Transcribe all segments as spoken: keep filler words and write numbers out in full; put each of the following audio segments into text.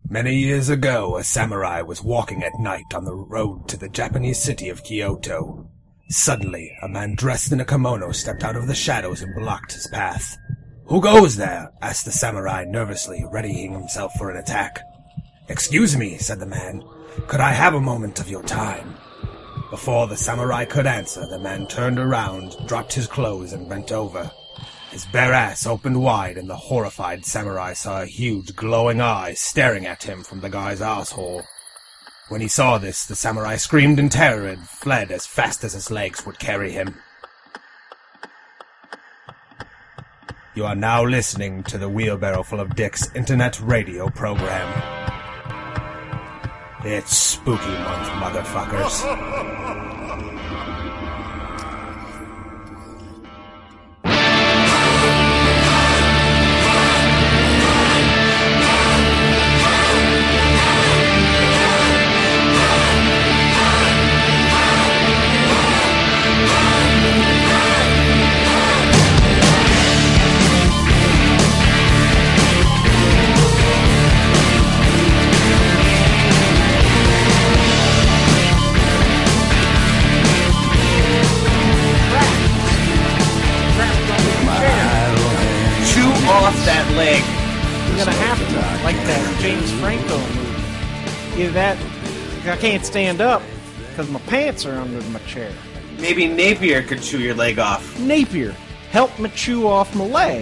Many years ago, a samurai was walking at night on the road to the Japanese city of Kyoto. Suddenly, a man dressed in a kimono stepped out of the shadows and blocked his path. "Who goes there?" asked the samurai nervously, readying himself for an attack. "Excuse me," said the man. "Could I have a moment of your time?" Before the samurai could answer, the man turned around, dropped his clothes, and bent over. His bare ass opened wide, and the horrified samurai saw a huge, glowing eye staring at him from the guy's asshole. When he saw this, the samurai screamed in terror and fled as fast as his legs would carry him. You are now listening to the Wheelbarrow Full of Dicks internet radio program. It's spooky month, motherfuckers. That leg. You're gonna have to, like that James Franco movie. Either that, I can't stand up because my pants are under my chair. Maybe Napier could chew your leg off. Napier, help me chew off my leg.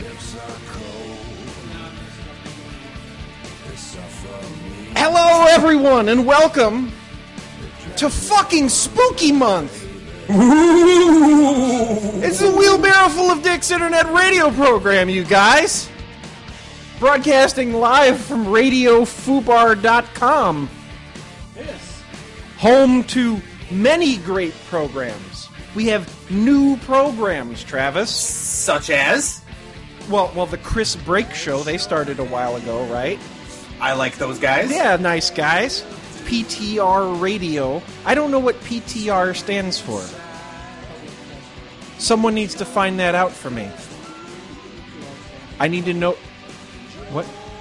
Hello, everyone, and welcome to fucking Spooky Month. It's a Wheelbarrow Full of Dicks internet radio program, you guys. Broadcasting live from radio fubar dot com. Yes. Home to many great programs. We have new programs, Travis. Such as? Well, well, the Chris Brake Show, they started a while ago, right? I like those guys. Yeah, nice guys. P T R Radio. I don't know what P T R stands for. Someone needs to find that out for me. I need to know... What?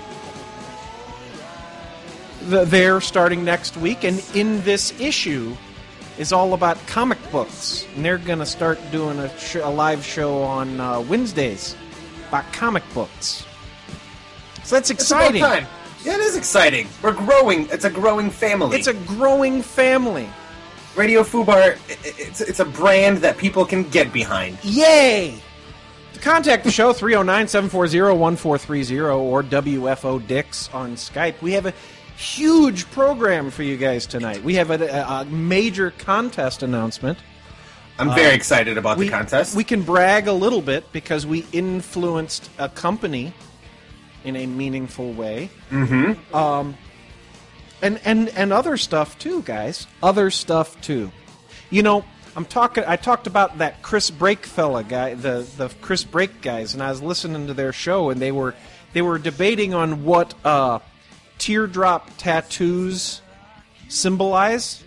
The, they're starting next week, and in this issue is all about comic books. And they're going to start doing a, sh- a live show on uh, Wednesdays about comic books. So that's exciting. It's about time. Yeah, it is exciting. We're growing. It's a growing family. It's a growing family. Radio Fubar, it's, it's a brand that people can get behind. Yay! To contact the show, three oh nine, seven four zero, one four three zero or W F O Dicks on Skype. We have a huge program for you guys tonight. We have a, a major contest announcement. I'm very uh, excited about we, the contest. We can brag a little bit because we influenced a company in a meaningful way. Mm-hmm. Um, and, and, and other stuff, too, guys. Other stuff, too. You know... I'm talking. I talked about that Chris Brake fella guy, the the Chris Brake guys, and I was listening to their show, and they were they were debating on what uh, teardrop tattoos symbolize,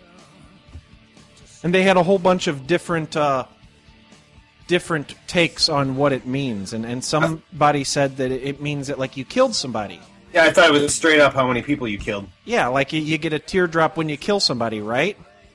and they had a whole bunch of different uh, different takes on what it means, and and somebody said that it means that like you killed somebody. Yeah, I thought it was straight up how many people you killed. Yeah, like you, you get a teardrop when you kill somebody, right?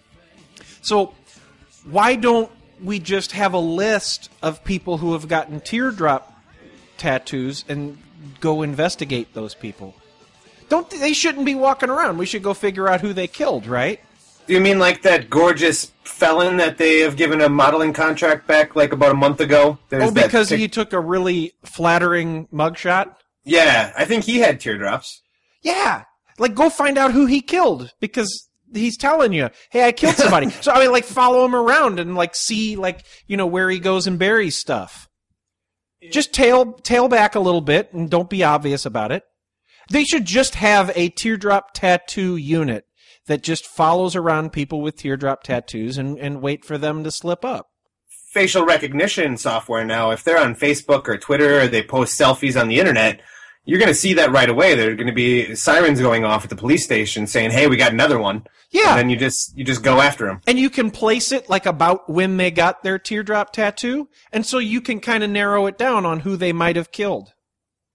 So. Why don't we just have a list of people who have gotten teardrop tattoos and go investigate those people? Don't they shouldn't be walking around. We should go figure out who they killed, right? Do you mean like that gorgeous felon that they have given a modeling contract back like about a month ago? There's oh, because that... he took a really flattering mugshot? Yeah, I think he had teardrops. Yeah. Like, go find out who he killed, because... he's telling you, hey, I killed somebody. So, I mean, like, follow him around and, like, see, like, you know, where he goes and buries stuff. Just tail tail back a little bit and don't be obvious about it. They should just have a teardrop tattoo unit that just follows around people with teardrop tattoos and, and wait for them to slip up. Facial recognition software now, if they're on Facebook or Twitter or they post selfies on the internet, you're going to see that right away. There are going to be sirens going off at the police station saying, hey, we got another one. Yeah. And then you just you just go after them. And you can place it like about when they got their teardrop tattoo. And so you can kind of narrow it down on who they might have killed.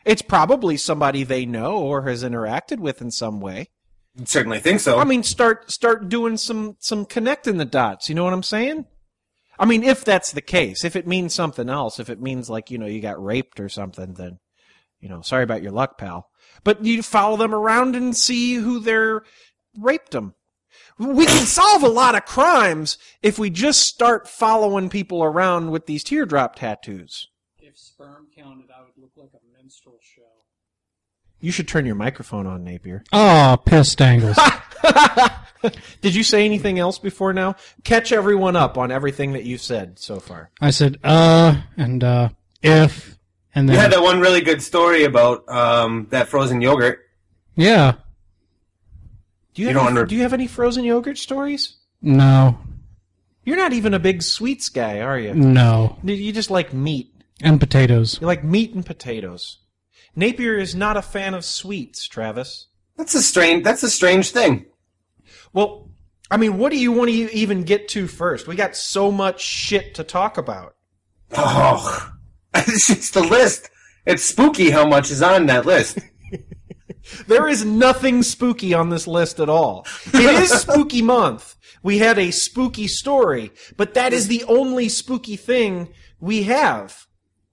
It's probably somebody they know or has interacted with in some way. Certainly think so. I mean, start start doing some, some connecting the dots. You know what I'm saying? I mean, if that's the case, if it means something else, if it means like, you know, you got raped or something, then, you know, sorry about your luck, pal. But you follow them around and see who they're raped them. We can solve a lot of crimes if we just start following people around with these teardrop tattoos. If sperm counted, I would look like a minstrel show. You should turn your microphone on, Napier. Oh, piss dangles. Did you say anything else before now? Catch everyone up on everything that you've said so far. I said, uh, and, uh, if, and then... You had that one really good story about um, that frozen yogurt. Yeah. Do you, You have don't any, under- do you have any frozen yogurt stories? No. You're not even a big sweets guy, are you? No. You just like meat. And potatoes. You like meat and potatoes. Napier is not a fan of sweets, Travis. That's a strange. That's a strange thing. Well, I mean, what do you want to even get to first? We got so much shit to talk about. Oh, it's just the list. It's spooky how much is on that list. There is nothing spooky on this list at all. It is spooky month. We had a spooky story, but that is the only spooky thing we have.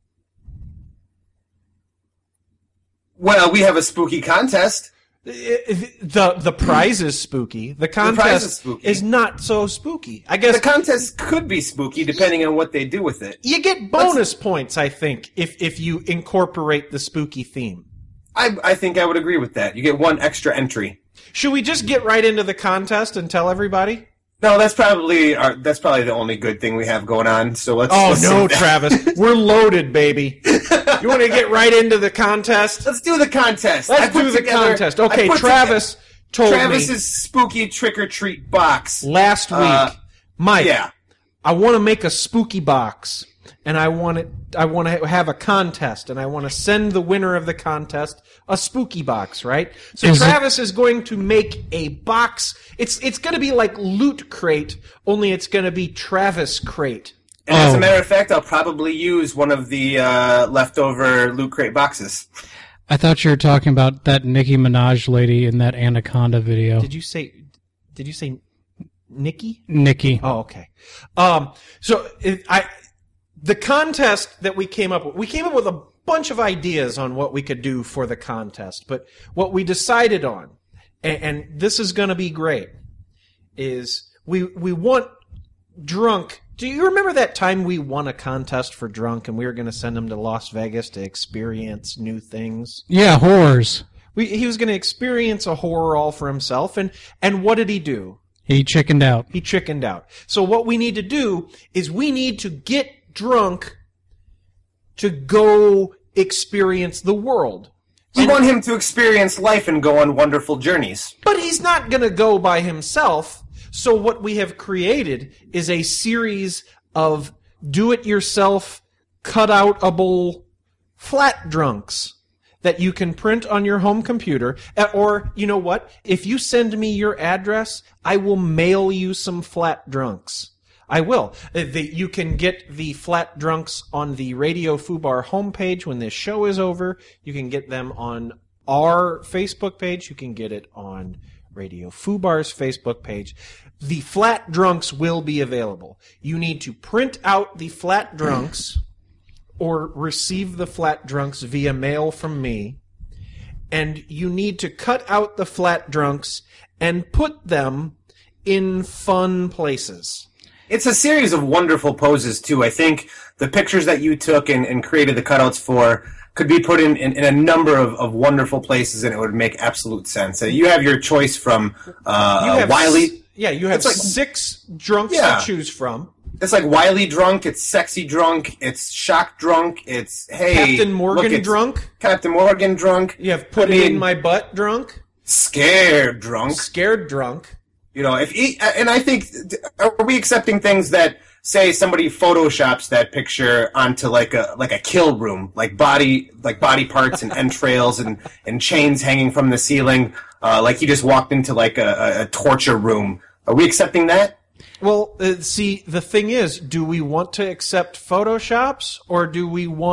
Well, we have a spooky contest. The the prize is spooky. The contest prize is spooky. is not so spooky. I guess The contest could be spooky depending on what they do with it. you get bonus points, I think, if if you incorporate the spooky theme. I, I think I would agree with that. You get one extra entry. Should we just get right into the contest and tell everybody? No, that's probably our, that's probably the only good thing we have going on. So let's. Oh let's no, do that. Travis, we're loaded, baby. You want to get right into the contest? Let's do the contest. Let's I put do the together- contest. I Okay, put Travis told Travis's me spooky trick or treat box. last week, Uh, Mike, Yeah. I want to make a spooky box, and I want it. I want to have a contest, and I want to send the winner of the contest a spooky box, right? So Is it- Travis is going to make a box. It's it's going to be like Loot Crate, only it's going to be Travis Crate. And as Oh. a matter of fact, I'll probably use one of the uh, leftover Loot Crate boxes. I thought you were talking about that Nicki Minaj lady in that Anaconda video. Did you say? Did you say Nikki? Nikki. Oh, okay. Um, so it, I, the contest that we came up with, we came up with a bunch of ideas on what we could do for the contest, but what we decided on, and, and this is going to be great, is we we want Drunk. Do you remember that time we won a contest for Drunk, and we were going to send him to Las Vegas to experience new things? Yeah, whores. We, he was going to experience a horror all for himself, and and what did he do? He chickened out. He chickened out. So what we need to do is we need to get Drunk to go experience the world. We want him to experience life and go on wonderful journeys. But he's not going to go by himself. So what we have created is a series of do-it-yourself, cut-outable flat drunks that you can print on your home computer. Or, you know what? If you send me your address, I will mail you some flat drunks. I will. Uh, the- You can get the flat drunks on the Radio Fubar homepage when this show is over. You can get them on our Facebook page. You can get it on Radio Fubar's Facebook page. The flat drunks will be available. You need to print out the flat drunks or receive the flat drunks via mail from me. And you need to cut out the flat drunks and put them in fun places. It's a series of wonderful poses, too. I think the pictures that you took and, and created the cutouts for could be put in, in, in a number of, of wonderful places, and it would make absolute sense. Uh, you have your choice from uh, You have Wiley. s- Yeah, you have It's like- six drunks Yeah. to choose from. It's like Wiley drunk, it's sexy drunk, it's shock drunk, it's, hey... Captain Morgan look, it's drunk. Captain Morgan drunk. You have put I it in mean, my butt drunk. Scared drunk. Scared drunk. You know, if he, and I think, are we accepting things that say somebody photoshops that picture onto like a like a kill room, like body like body parts and entrails and, and chains hanging from the ceiling, uh, like he just walked into like a, a, a torture room? Are we accepting that? Well, uh, see, the thing is, do we want to accept photoshops or do we want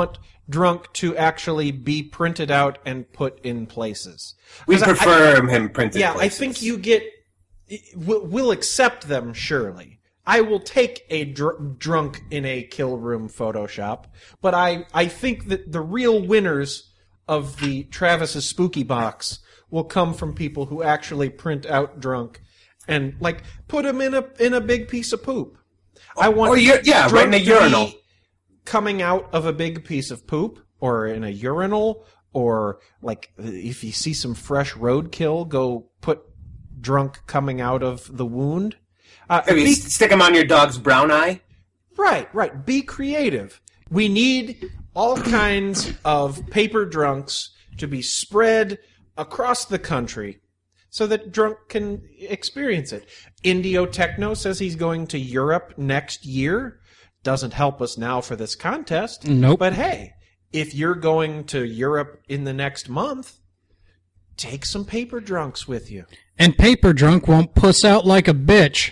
drunk to actually be printed out and put in places. We 'Cause I- prefer him printed. Yeah, places. I think you get. We'll, we'll accept them, surely. I will take a dr- drunk in a kill room Photoshop, but I, I think that the real winners of the Travis's Spooky Box will come from people who actually print out drunk and, like, put them in a in a big piece of poop. I want Or you- yeah, right in a drunk to be urinal. coming out of a big piece of poop, or in a urinal, or, like, if you see some fresh roadkill, go put drunk coming out of the wound. Uh, Maybe be, stick him on your dog's brown eye. right, right. Be creative. We need all kinds of paper drunks to be spread across the country so that drunk can experience it. Indio Techno says he's going to Europe next year. Doesn't help us now for this contest. Nope. But hey, if you're going to Europe in the next month, take some paper drunks with you. And Paper Drunk won't puss out like a bitch.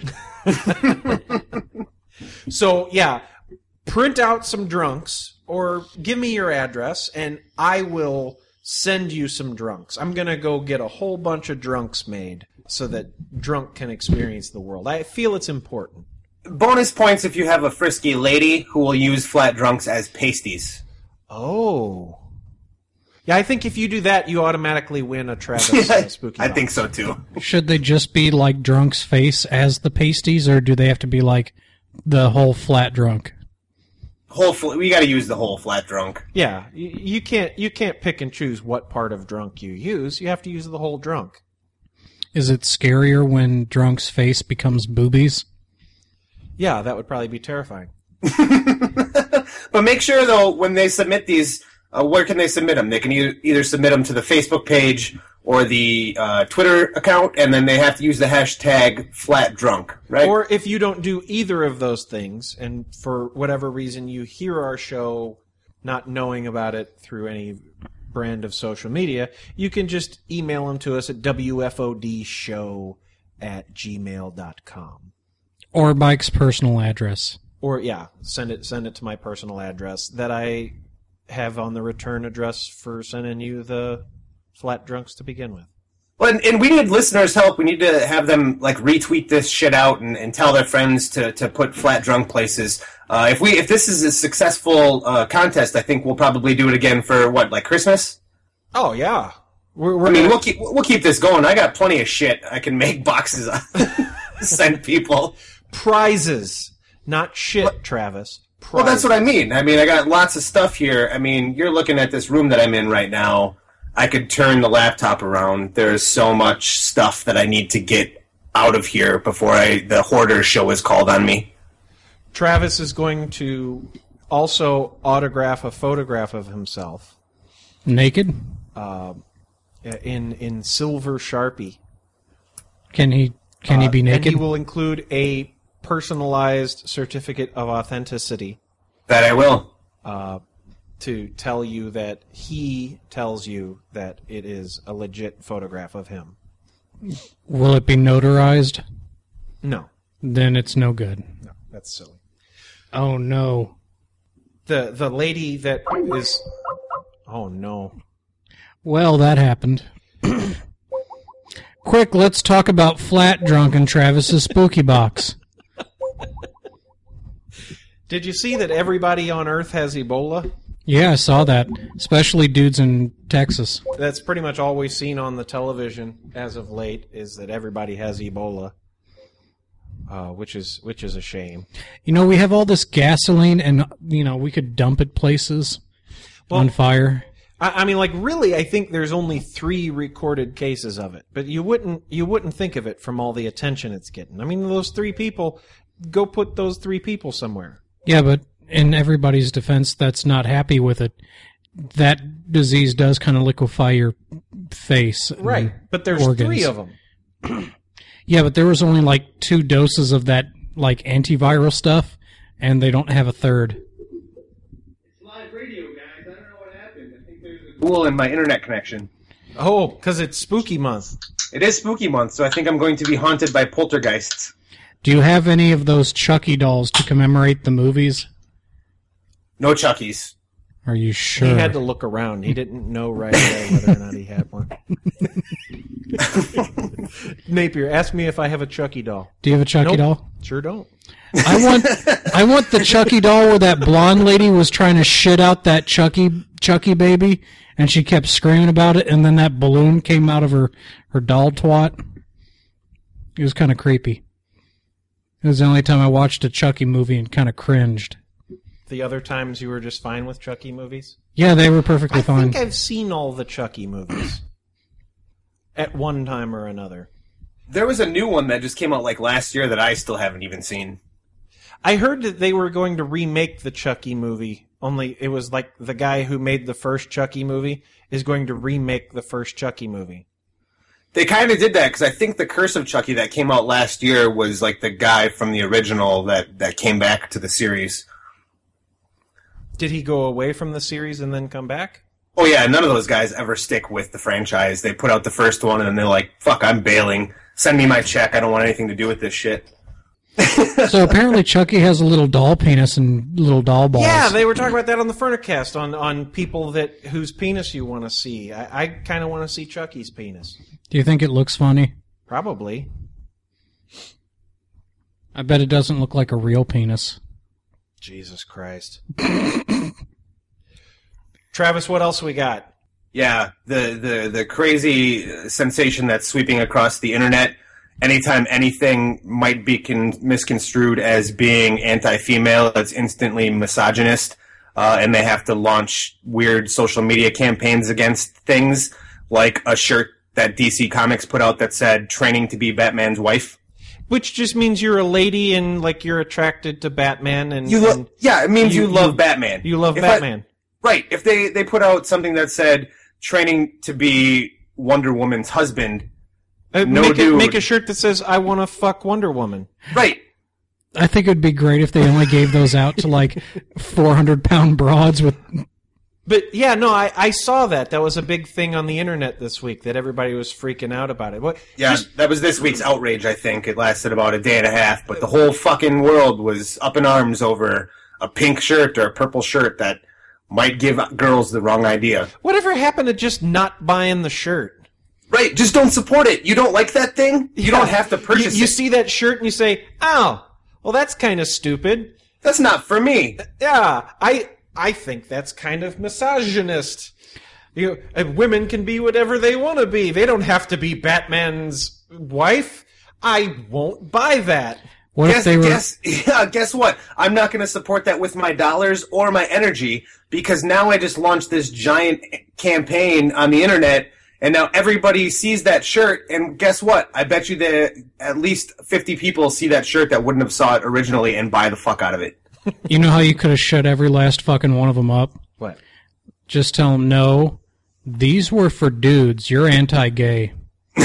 So, yeah, print out some drunks or give me your address and I will send you some drunks. I'm going to go get a whole bunch of drunks made so that drunk can experience the world. I feel it's important. Bonus points if you have a frisky lady who will use flat drunks as pasties. Oh. Yeah, I think if you do that, you automatically win a Travis uh, Spooky I Box. think so too. Should they just be like drunk's face as the pasties, or do they have to be like the whole flat drunk? Whole fl- we got to use the whole flat drunk. Yeah, you, you can't you can't pick and choose what part of drunk you use. You have to use the whole drunk. Is it scarier when drunk's face becomes boobies? Yeah, that would probably be terrifying. But make sure though, when they submit these, uh, where can they submit them? They can either, either submit them to the Facebook page or the uh, Twitter account, and then they have to use the hashtag flat drunk, right? Or if you don't do either of those things, and for whatever reason you hear our show not knowing about it through any brand of social media, you can just email them to us at w f o d show at gmail dot com. Or Mike's personal address? Or, yeah, send it send it to my personal address that I have on the return address for sending you the flat drunks to begin with. Well, and, and we need listeners' help. We need to have them like retweet this shit out and, and tell their friends to, to put flat drunk places. Uh, if we if this is a successful uh, contest, I think we'll probably do it again for what, like Christmas? Oh, yeah. We're, we're I mean, gonna- we'll keep we'll keep this going. I got plenty of shit I can make boxes on. Send people. Prizes, not shit, Travis. Prizes. Well, that's what I mean. I mean, I got lots of stuff here. I mean, you're looking at this room that I'm in right now. I could turn the laptop around. There's so much stuff that I need to get out of here before I the hoarder show is called on me. Travis is going to also autograph a photograph of himself Naked? in in silver Sharpie. Can he can he Uh, be And naked? he will include a personalized certificate of authenticity That I will. to tell you that he tells you that it is a legit photograph of him. Will it be notarized? No, Then it's no good. no, that's silly. Oh no. The the lady that is, oh no. Well, that happened. Quick, let's talk about Flat Drunk and Travis's Spooky Box. Did you see that everybody on Earth has Ebola? Yeah, I saw that. Especially dudes in Texas. That's pretty much all we've seen on the television as of late, is that everybody has Ebola, uh, which is which is a shame. You know, we have all this gasoline and, you know, we could dump it places on fire. I, I mean, like, really, I think there's only three recorded cases of it, but you wouldn't you wouldn't think of it from all the attention it's getting. I mean, those three people, go put those three people somewhere. Yeah, but in everybody's defense that's not happy with it, that disease does kind of liquefy your face. and Right, but there's organs. three of them. Yeah, but there was only like two doses of that like antiviral stuff, and they don't have a third. Live radio, guys. I don't know what happened. I think there's a pool in my internet connection. Oh, because it's spooky month. It is spooky month, so I think I'm going to be haunted by poltergeists. Do you have any of those Chucky dolls to commemorate the movies? No Chuckies. Are you sure? He had to look around. He didn't know right away whether or not he had one. Napier, ask me if I have a Chucky doll. Do you have a Chucky Nope. doll? Sure don't. I want I want the Chucky doll where that blonde lady was trying to shit out that Chucky Chucky baby, and she kept screaming about it, and then that balloon came out of her, her doll twat. It was kind of creepy. It was the only time I watched a Chucky movie and kind of cringed. The other times you were just fine with Chucky movies? Yeah, they were perfectly I fine. think I've seen all the Chucky movies at one time or another. There was a new one that just came out like last year that I still haven't even seen. I heard that they were going to remake the Chucky movie, only it was like the guy who made the first Chucky movie is going to remake the first Chucky movie. They kind of did that because I think The Curse of Chucky that came out last year was like the guy from the original that, that came back to the series. Did he go away from the series and then come back? Oh yeah, none of those guys ever stick with the franchise. They put out the first one and then they're like, fuck, I'm bailing. Send me my check. I don't want anything to do with this shit. So apparently Chucky has a little doll penis and little doll balls. Yeah, they were talking about that on the Furnicast, on, on people that whose penis you want to see. I, I kind of want to see Chucky's penis. Do you think it looks funny? Probably. I bet it doesn't look like a real penis. Jesus Christ. Travis, what else we got? Yeah, the, the, the crazy sensation that's sweeping across the internet. Anytime anything might be con- misconstrued as being anti-female, it's instantly misogynist, uh, and they have to launch weird social media campaigns against things, like a shirt that D C Comics put out that said, training to be Batman's wife. Which just means you're a lady and, like, you're attracted to Batman. and, You lo- and Yeah, it means you, you- love you- Batman. You love If I- Batman. right, if they, they put out something that said, training to be Wonder Woman's husband, Uh, no make, a, dude. make a shirt that says, I want to fuck Wonder Woman. right, I think it would be great if they only gave those out to like four hundred pound broads with. But, yeah, no, I, I saw that. That was a big thing on the internet this week, that everybody was freaking out about it. What, Yeah, just- that was this week's outrage, I think. It lasted about a day and a half, but the whole fucking world was up in arms over a pink shirt or a purple shirt that might give girls the wrong idea. whatever happened to just not buying the shirt? Right, just don't support it. You don't like that thing? You don't have to purchase you, you it. see that shirt and you say, oh, well, that's kind of stupid. That's not for me. Yeah, I I think that's kind of misogynist. You know, women can be whatever they want to be. They don't have to be Batman's wife. I won't buy that. What guess, if they were? guess, yeah, guess what? I'm not going to support that with my dollars or my energy because now I just launched this giant campaign on the internet and now everybody sees that shirt and guess what? I bet you that at least fifty people see that shirt that wouldn't have saw it originally and buy the fuck out of it. You know how you could have shut every last fucking one of them up? What? Just tell them, no, these were for dudes. You're anti-gay.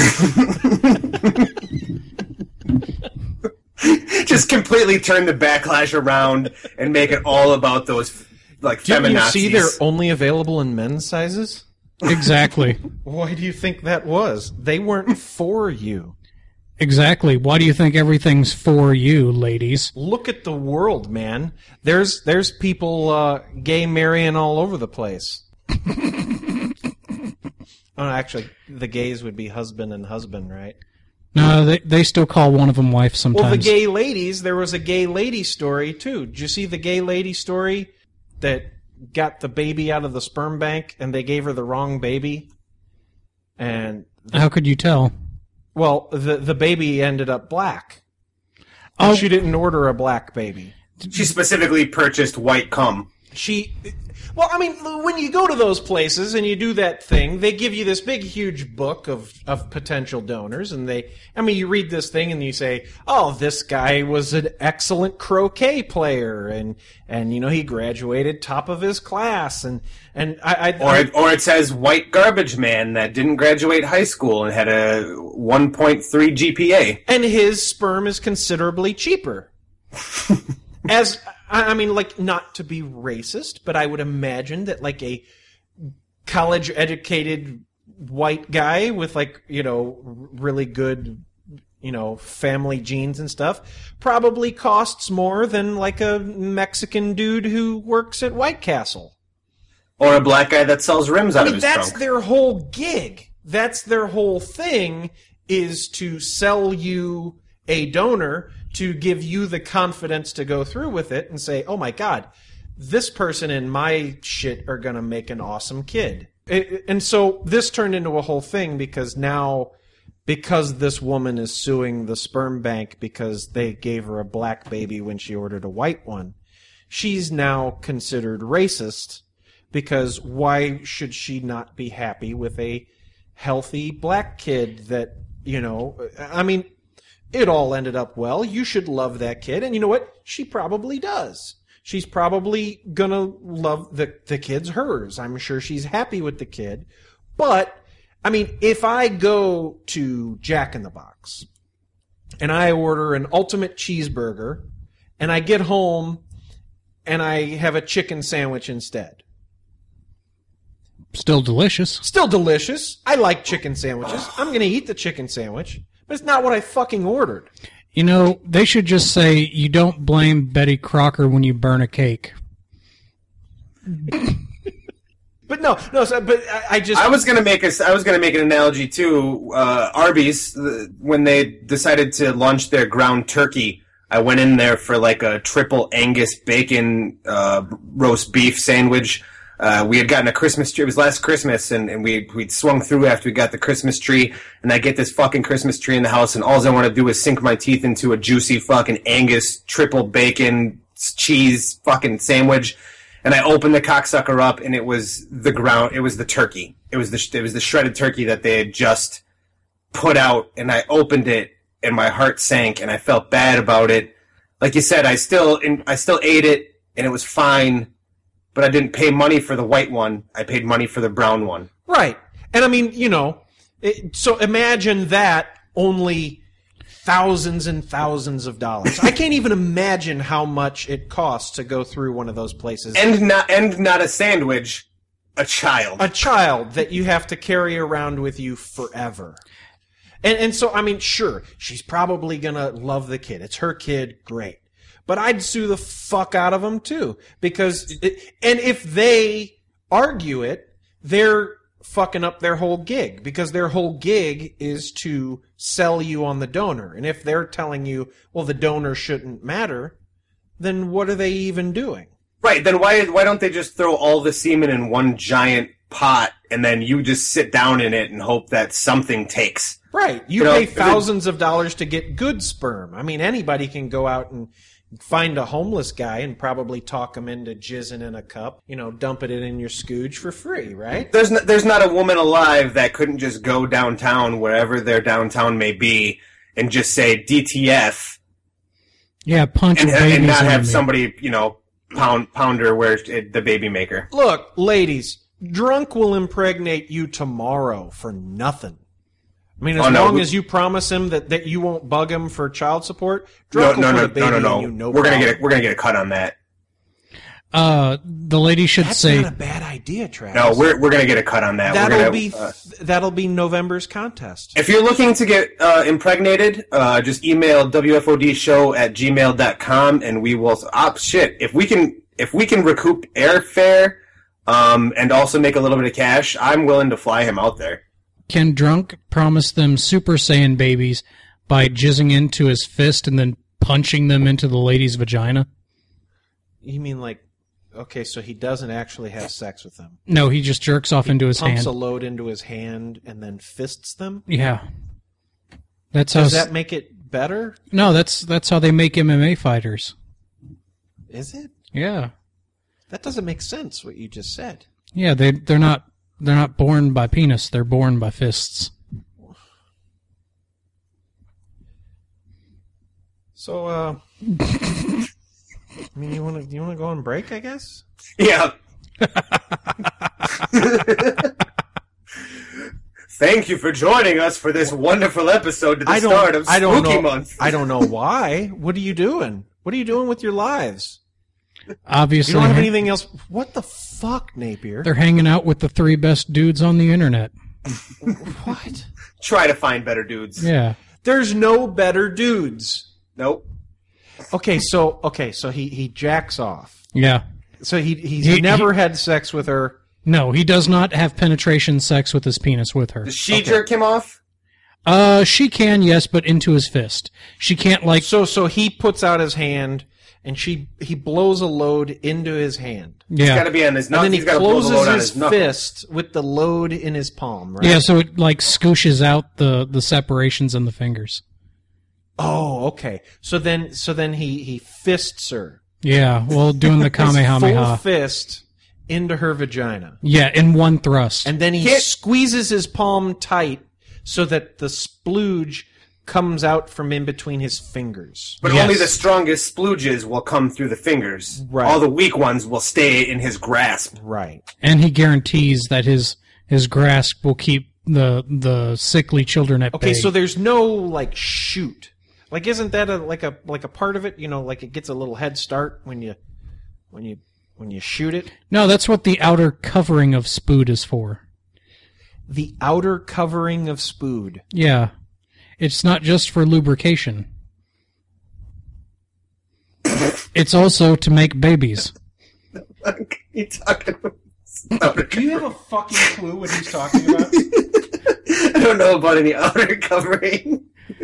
Just completely turn the backlash around and make it all about those like Didn't you feminazis. see they're only available in men's sizes? Exactly. Why do you think that was? They weren't for you. Exactly. Why do you think everything's for you, ladies? Look at the world, man. There's there's people uh, gay marrying all over the place. Oh, actually, the gays would be husband and husband, right? No, they they still call one of them wife sometimes. Well, the gay ladies, there was a gay lady story, too. Did you see the gay lady story that got the baby out of the sperm bank and they gave her the wrong baby? And, How could you tell? well, the, the baby ended up black. Oh. And she didn't order a black baby. She specifically purchased white cum. She, well, I mean, when you go to those places and you do that thing, they give you this big, huge book of, of potential donors, and they, I mean, you read this thing and you say, oh, this guy was an excellent croquet player, and, and, you know, he graduated top of his class, and, and I, I, Or it, or it says white garbage man that didn't graduate high school and had a one point three G P A. and his sperm is considerably cheaper. As, I I mean, like, not to be racist, but I would imagine that, like, a college-educated white guy with, like, you know, r- really good, you know, family genes and stuff probably costs more than, like, a Mexican dude who works at White Castle. Or a black guy that sells rims out I mean, of his that's trunk. their whole gig. That's their whole thing, is to sell you a donor to give you the confidence to go through with it and say, oh my God, this person and my shit are going to make an awesome kid. It, and so this turned into a whole thing because now, because this woman is suing the sperm bank because they gave her a black baby when she ordered a white one, she's now considered racist because why should she not be happy with a healthy black kid that, you know, I mean, it all ended up well. You should love that kid. And you know what? She probably does. She's probably going to love the, the kid's hers. I'm sure she's happy with the kid. But, I mean, if I go to Jack in the Box and I order an ultimate cheeseburger and I get home and I have a chicken sandwich instead. Still delicious. Still delicious. I like chicken sandwiches. I'm going to eat the chicken sandwich. But it's not what I fucking ordered. You know, they should just say you don't blame Betty Crocker when you burn a cake. But no, no. So, but I, I just I was gonna make a, I was gonna make an analogy to uh, Arby's the, when they decided to launch their ground turkey. I went in there for like a triple Angus bacon uh, roast beef sandwich. Uh, we had gotten a Christmas tree. It was last Christmas, and, and we we'd swung through after we got the Christmas tree. And I get this fucking Christmas tree in the house, and all I want to do is sink my teeth into a juicy fucking Angus triple bacon cheese fucking sandwich. And I opened the cocksucker up, and it was the ground. It was the turkey. It was the it was the shredded turkey that they had just put out. And I opened it, and my heart sank, and I felt bad about it. Like you said, I still I still ate it, and it was fine. But I didn't pay money for the white one. I paid money for the brown one. Right. And I mean, you know, it, so imagine that only thousands and thousands of dollars. I can't even imagine how much it costs to go through one of those places. And not and not a sandwich, a child. A child that you have to carry around with you forever. And and so, I mean, sure, she's probably going to love the kid. It's her kid, great. But I'd sue the fuck out of them, too. Because, it, and if they argue it, they're fucking up their whole gig. Because their whole gig is to sell you on the donor. And if they're telling you, well, the donor shouldn't matter, then what are they even doing? Right, then why why don't they just throw all the semen in one giant pot, and then you just sit down in it and hope that something takes? Right. You, You know, pay if it- thousands of dollars to get good sperm. I mean, anybody can go out and find a homeless guy and probably talk him into jizzing in a cup, you know, dumping it in your scooge for free, right? There's no, there's not a woman alive that couldn't just go downtown, wherever their downtown may be, and just say D T F, Yeah, punch and, babies and not into have me. somebody, you know, pound pounder where it, the baby maker. Look, ladies, drunk will impregnate you tomorrow for nothing. I mean, as Oh, no, long we- as you promise him that, that you won't bug him for child support, No, drunk no, will no, put a baby no, no, no. in you, no we're gonna problem. get a, we're gonna get a cut on that. Uh, the lady should That's say, not a bad idea, Travis. No, we're we're gonna get a cut on that. that'll we're gonna, be uh, that'll be November's contest. If you're looking to get uh, impregnated, uh, just email W F O D show at gmail dot com, and we will. Op, shit, if we can, if we can recoup airfare, um, and also make a little bit of cash, I'm willing to fly him out there. can drunk promise them Super Saiyan babies by jizzing into his fist and then punching them into the lady's vagina? You mean like, okay, so he doesn't actually have sex with them. No, he just jerks off into his Pumps hand. a load into his hand and then fists them? Yeah. That's how. Does s- that make it better? no, that's that's how they make M M A fighters. Is it? Yeah. That doesn't make sense, what you just said. Yeah, they they're not they're not born by penis, they're born by fists. So, uh... I mean, you want to you want to go on break, I guess? Yeah. Thank you for joining us for this wonderful episode to the I don't, start of Spooky I don't know, Month. I don't know why. What are you doing? What are you doing with your lives? Obviously, You don't have anything else? What the fuck, Napier? they're hanging out with the three best dudes on the internet. What? Try to find better dudes. Yeah. There's no better dudes. Nope. Okay, so okay, so he he jacks off. Yeah. So he he's He- never had sex with her No, he does not have penetration sex with his penis with her. Does she jerk him off? Uh, she can, yes, but into his fist. She can't, like... So so he puts out his hand, and she he blows a load into his hand. He's Yeah. got to be on his And knuckle. then he He's got to blow the closes load on his his knuckle. fist with the load in his palm, right? Yeah, so it, like, scooshes out the, the separations in the fingers. Oh, okay. So then so then he, he fists her. Yeah, well, doing the His full Kamehameha. fist into her vagina. Yeah, in one thrust. And then he Can't- squeezes his palm tight so that the splooge comes out from in between his fingers. But Yes. only the strongest splooges will come through the fingers. Right. All the weak ones will stay in his grasp. Right. And he guarantees that his his grasp will keep the the sickly children at Okay, bay. so there's no like shoot. Like isn't that a like a like a part of it? You know, like it gets a little head start when you when you when you shoot it. No, that's what the outer covering of spood is for. The outer covering of spood. Yeah. It's not just for lubrication. It's also to make babies. What are you talking about? Do you have a fucking clue what he's talking about? I don't know about any outer covering.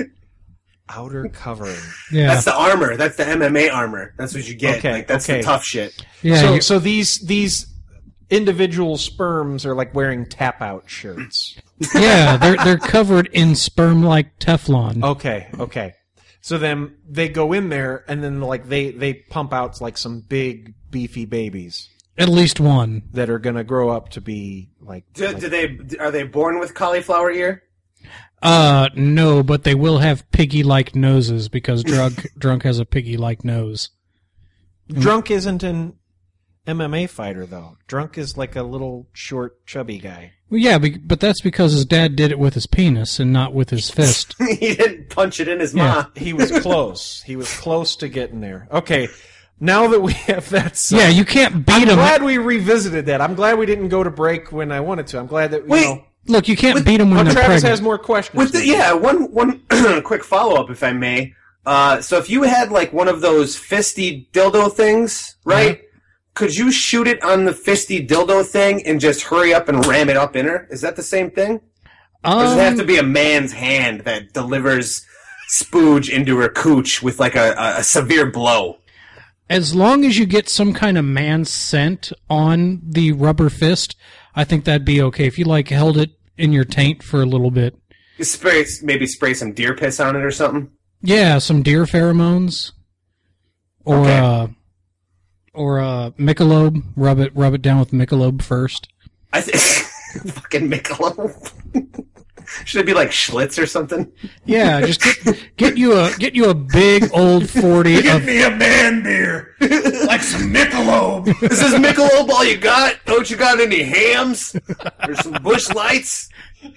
Outer covering. Yeah. That's the armor. That's the M M A armor. That's what you get. Okay, Like, that's okay. the tough shit. Yeah. so you- so these these individual sperms are like wearing tap out shirts. yeah, they're they're covered in sperm-like Teflon. Okay, okay. So then they go in there and then like they they pump out like some big beefy babies At least one. that are gonna grow up to be like. Do, like- do they? Are they born with cauliflower ear? Uh, no, but they will have piggy-like noses because drunk drunk has a piggy-like nose. Drunk isn't an M M A fighter though. Drunk is like a little short chubby guy. Well, yeah, be- but that's because his dad did it with his penis and not with his fist. He didn't punch it in his Yeah. mouth. He was close. He was close to getting there. Okay, now that we have that, set, Yeah, you can't beat I'm him. glad we revisited that. I'm glad we didn't go to break when I wanted to. I'm glad that you Wait. know. Look, you can't beat him when Oh, they're Travis pregnant. has more questions. With the, yeah, one one quick follow up, if I may. Uh, so if you had like one of those fisty dildo things, right? Could you shoot it on the fisty dildo thing and just hurry up and ram it up in her? Is that the same thing? Or does it have Um, to be a man's hand that delivers spooge into her cooch with like a, a, a severe blow? as long as you get some kind of man scent on the rubber fist, I think that'd be okay. If you like held it in your taint for a little bit. You spray, maybe spray some deer piss on it or something? Yeah, some deer pheromones. Or Okay. uh or uh Michelob, rub it rub it down with Michelob first. I think fucking Michelob. Should it be like Schlitz or something? Yeah, just get get you a get you a big old forty of me a man beer, like some Michelob. Is this Michelob all you got? Don't you got any hams? Or some Bush Lights?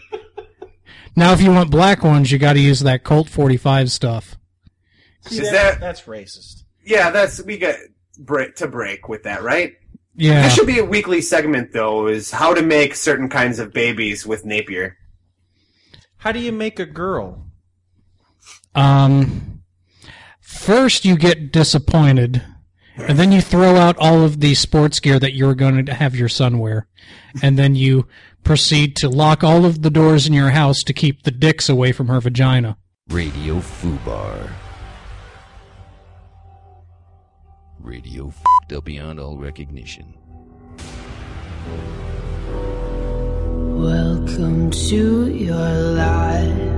Now if you want black ones, you got to use that Colt forty-five stuff. Is that? That's racist. Yeah, that's we got break to break with that, right? Yeah. There should be a weekly segment though. Is how to make certain kinds of babies with Napier. How do you make a girl? Um, first you get disappointed, and then you throw out all of the sports gear that you're going to have your son wear, and then you proceed to lock all of the doors in your house to keep the dicks away from her vagina. Radio Fubar. Radio f***ed up beyond all recognition. Welcome to your life.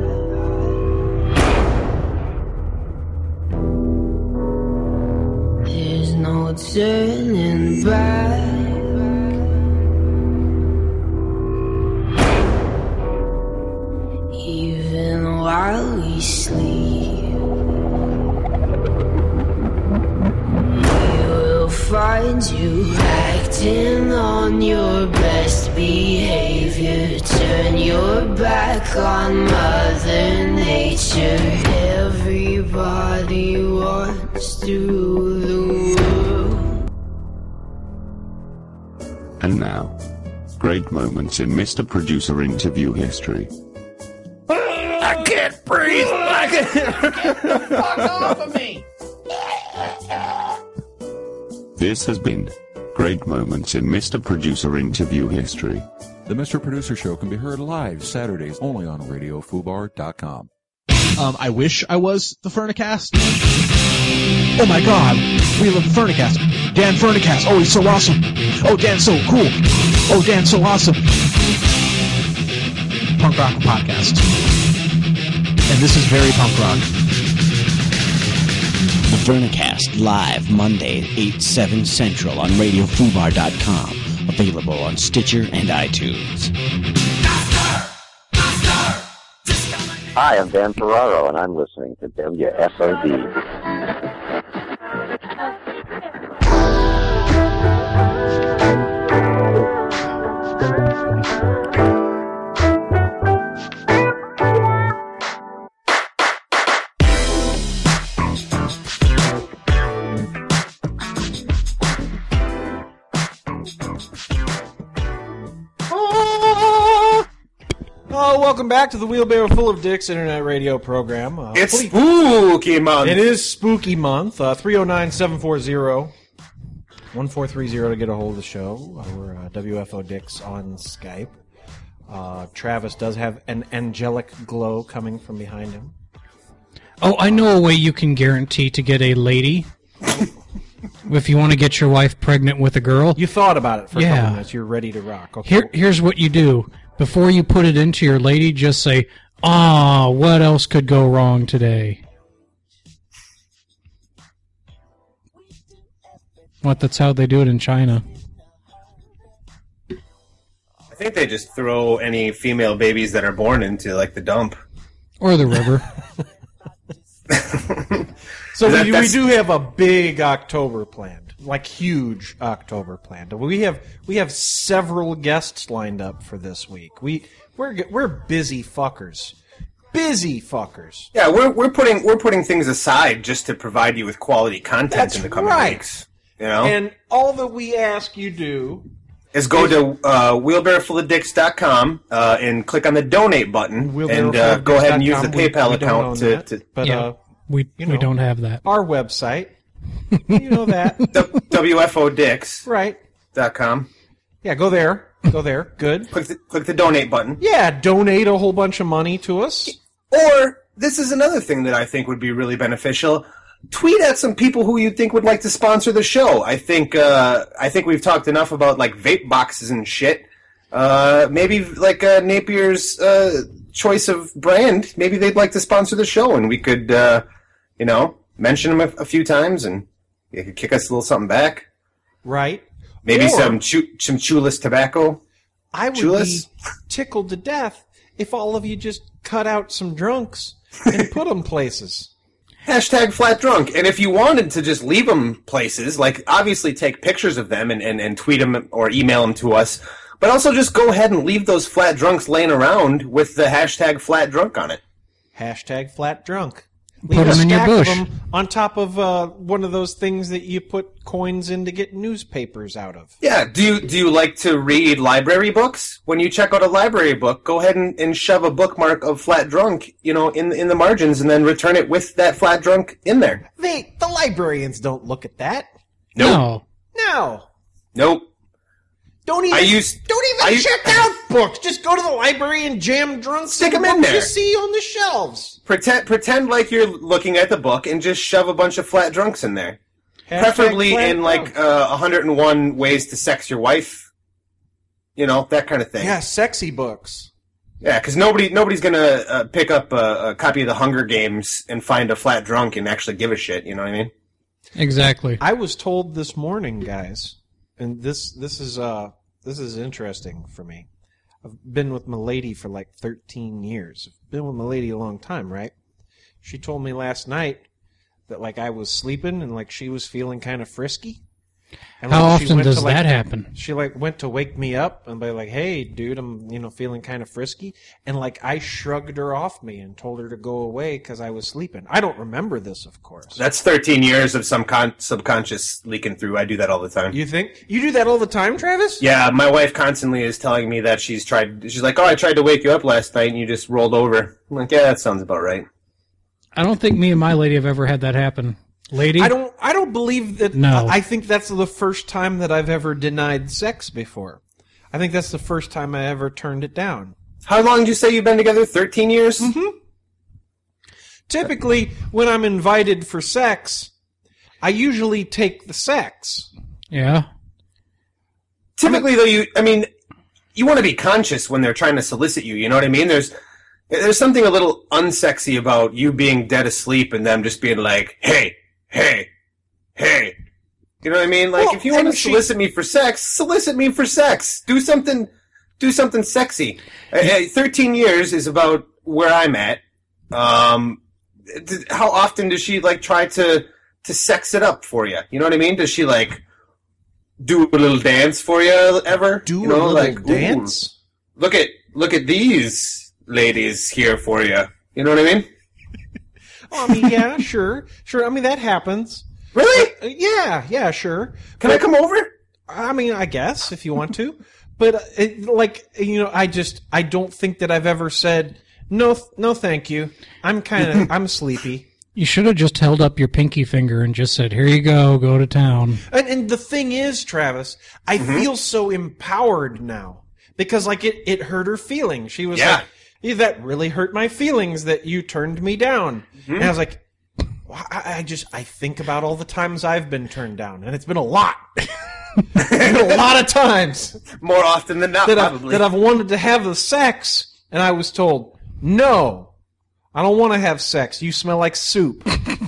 There's no turning back. Even while we sleep, we will find you acting on your best behavior. Turn your back on Mother Nature. Everybody wants to rule the world. And now, great moments in Mister Producer interview history. I can't breathe. I can't. Fuck off of me! This has been Great moments in Mister Producer interview history. The Mister Producer Show can be heard live Saturdays only on radio fubar dot com. Um, I wish I was the Furnicast. Oh my god, we love the Furnicast. Dan Furnicast, oh he's so awesome. Oh Dan's so cool. Oh Dan's so awesome. Punk Rock Podcast. And this is very punk rock. The Furnicast, live Monday, eight, seven Central on radio fubar dot com. Available on Stitcher and iTunes. Hi, I'm Dan Ferraro, and I'm listening to W F O D. Welcome back to the Wheelbarrow Full of Dicks Internet Radio program. Uh, it's please, spooky month. It is spooky month. Uh, three oh nine, seven four zero, one four three zero to get a hold of the show. Uh, we're uh, W F O Dicks on Skype. Uh, Travis does have an angelic glow coming from behind him. Oh, I know a way you can guarantee to get a lady. If you want to get your wife pregnant with a girl. You thought about it for yeah. a couple minutes. You're ready to rock. Okay. Here, here's what you do. Before you put it into your lady, just say, ah, what else could go wrong today? What, that's how they do it in China. I think they just throw any female babies that are born into, like, the dump. Or the river. So that, we, we do have a big October planned, like huge October planned. We have we have several guests lined up for this week. We we're we're busy fuckers, busy fuckers. Yeah, we're we're putting we're putting things aside just to provide you with quality content That's in the coming right. weeks. You know, and all that we ask you do is go to uh, wheelbarrow full of dicks dot com uh, and click on the donate button and uh, go ahead and use the PayPal we, we account to, that, to but, yeah, uh, we you know, we don't have that. Our website, you know that W F O Dicks right dot com. Yeah, go there, go there. Good. Click the, click the donate button. Yeah, donate a whole bunch of money to us. Or this is another thing that I think would be really beneficial. Tweet at some people who you think would like to sponsor the show. I think uh, I think we've talked enough about like vape boxes and shit. Uh, maybe like uh, Napier's uh, choice of brand. Maybe they'd like to sponsor the show, and we could, uh, you know, mention them a, a few times, and they could kick us a little something back. Right. Maybe or, some chew, some chewless tobacco. I would chewless? be tickled to death if all of you just cut out some drunks and put them places. Hashtag flat drunk. And if you wanted to just leave them places, like obviously take pictures of them and, and, and tweet them or email them to us, but also just go ahead and leave those flat drunks laying around with the hashtag flat drunk on it. Hashtag flat drunk. Put Leave a them in your stack of bush. them on top of uh, one of those things that you put coins in to get newspapers out of. Yeah. Do you, do you like to read library books? When you check out a library book, go ahead and, and shove a bookmark of flat drunk, you know, in in the margins, and then return it with that flat drunk in there. They, the librarians don't look at that. Nope. No. No. Nope. Don't even, I use, don't even I use- check out books. Just go to the library and jam drunks Stick in 'em the in books there. you see on the shelves. Pretend pretend like you're looking at the book and just shove a bunch of flat drunks in there. Hashtag Preferably flat in drunk. like uh, one hundred one ways to sex your wife. You know, that kind of thing. Yeah, sexy books. Yeah, because nobody nobody's gonna uh, pick up a, a copy of the Hunger Games and find a flat drunk and actually give a shit. You know what I mean? Exactly. I was told this morning, guys, and this this is uh this is interesting for me. I've been with my lady for like thirteen years. I've been with my lady a long time, right? She told me last night that like I was sleeping and like she was feeling kind of frisky. And, How like, she often went does to, like, that happen? She like went to wake me up and be like, "Hey, dude, I'm you know feeling kind of frisky," and like I shrugged her off me and told her to go away because I was sleeping. I don't remember this, of course. That's thirteen years of some con- subconscious leaking through. I do that all the time. You think you do that all the time, Travis? Yeah, my wife constantly is telling me that she's tried. She's like, "Oh, I tried to wake you up last night and you just rolled over." I'm like, "Yeah, that sounds about right." I don't think me and my lady have ever had that happen. Lady? I don't. I don't believe that. No. I think that's the first time that I've ever denied sex before. I think that's the first time I ever turned it down. How long did you say you've been together? Thirteen years. Mm-hmm. Typically, when I'm invited for sex, I usually take the sex. Yeah. Typically, though, you. I mean, you want to be conscious when they're trying to solicit you. You know what I mean? There's. There's something a little unsexy about you being dead asleep and them just being like, hey, hey, hey. You know what I mean? Like, Well, if you want to and she- solicit me for sex, solicit me for sex. Do something, do something sexy. Uh, uh, Thirteen years is about where I'm at. Um, d- how often does she like try to to sex it up for you? You know what I mean? Does she like do a little dance for you ever? Do you know, a little like, dance? ooh, look at look at these ladies here for you. You know what I mean? Oh, I mean, yeah, sure, sure. I mean, that happens. Really? Uh, yeah, yeah, sure. Can I come over? I mean, I guess if you want to, but uh, it, like you know, I just I don't think that I've ever said no, th- no, thank you. I'm kind of I'm sleepy. You should have just held up your pinky finger and just said, here you go, go to town. And, and the thing is, Travis, I Mm-hmm. feel so empowered now because like it it hurt her feelings. She was Yeah. like, yeah, that really hurt my feelings that you turned me down. Mm-hmm. And I was like, I, I just I think about all the times I've been turned down, and it's been a lot. It's been a lot of times More often than not, that I've, probably. that I've wanted to have the sex, and I was told, no, I don't want to have sex. You smell like soup.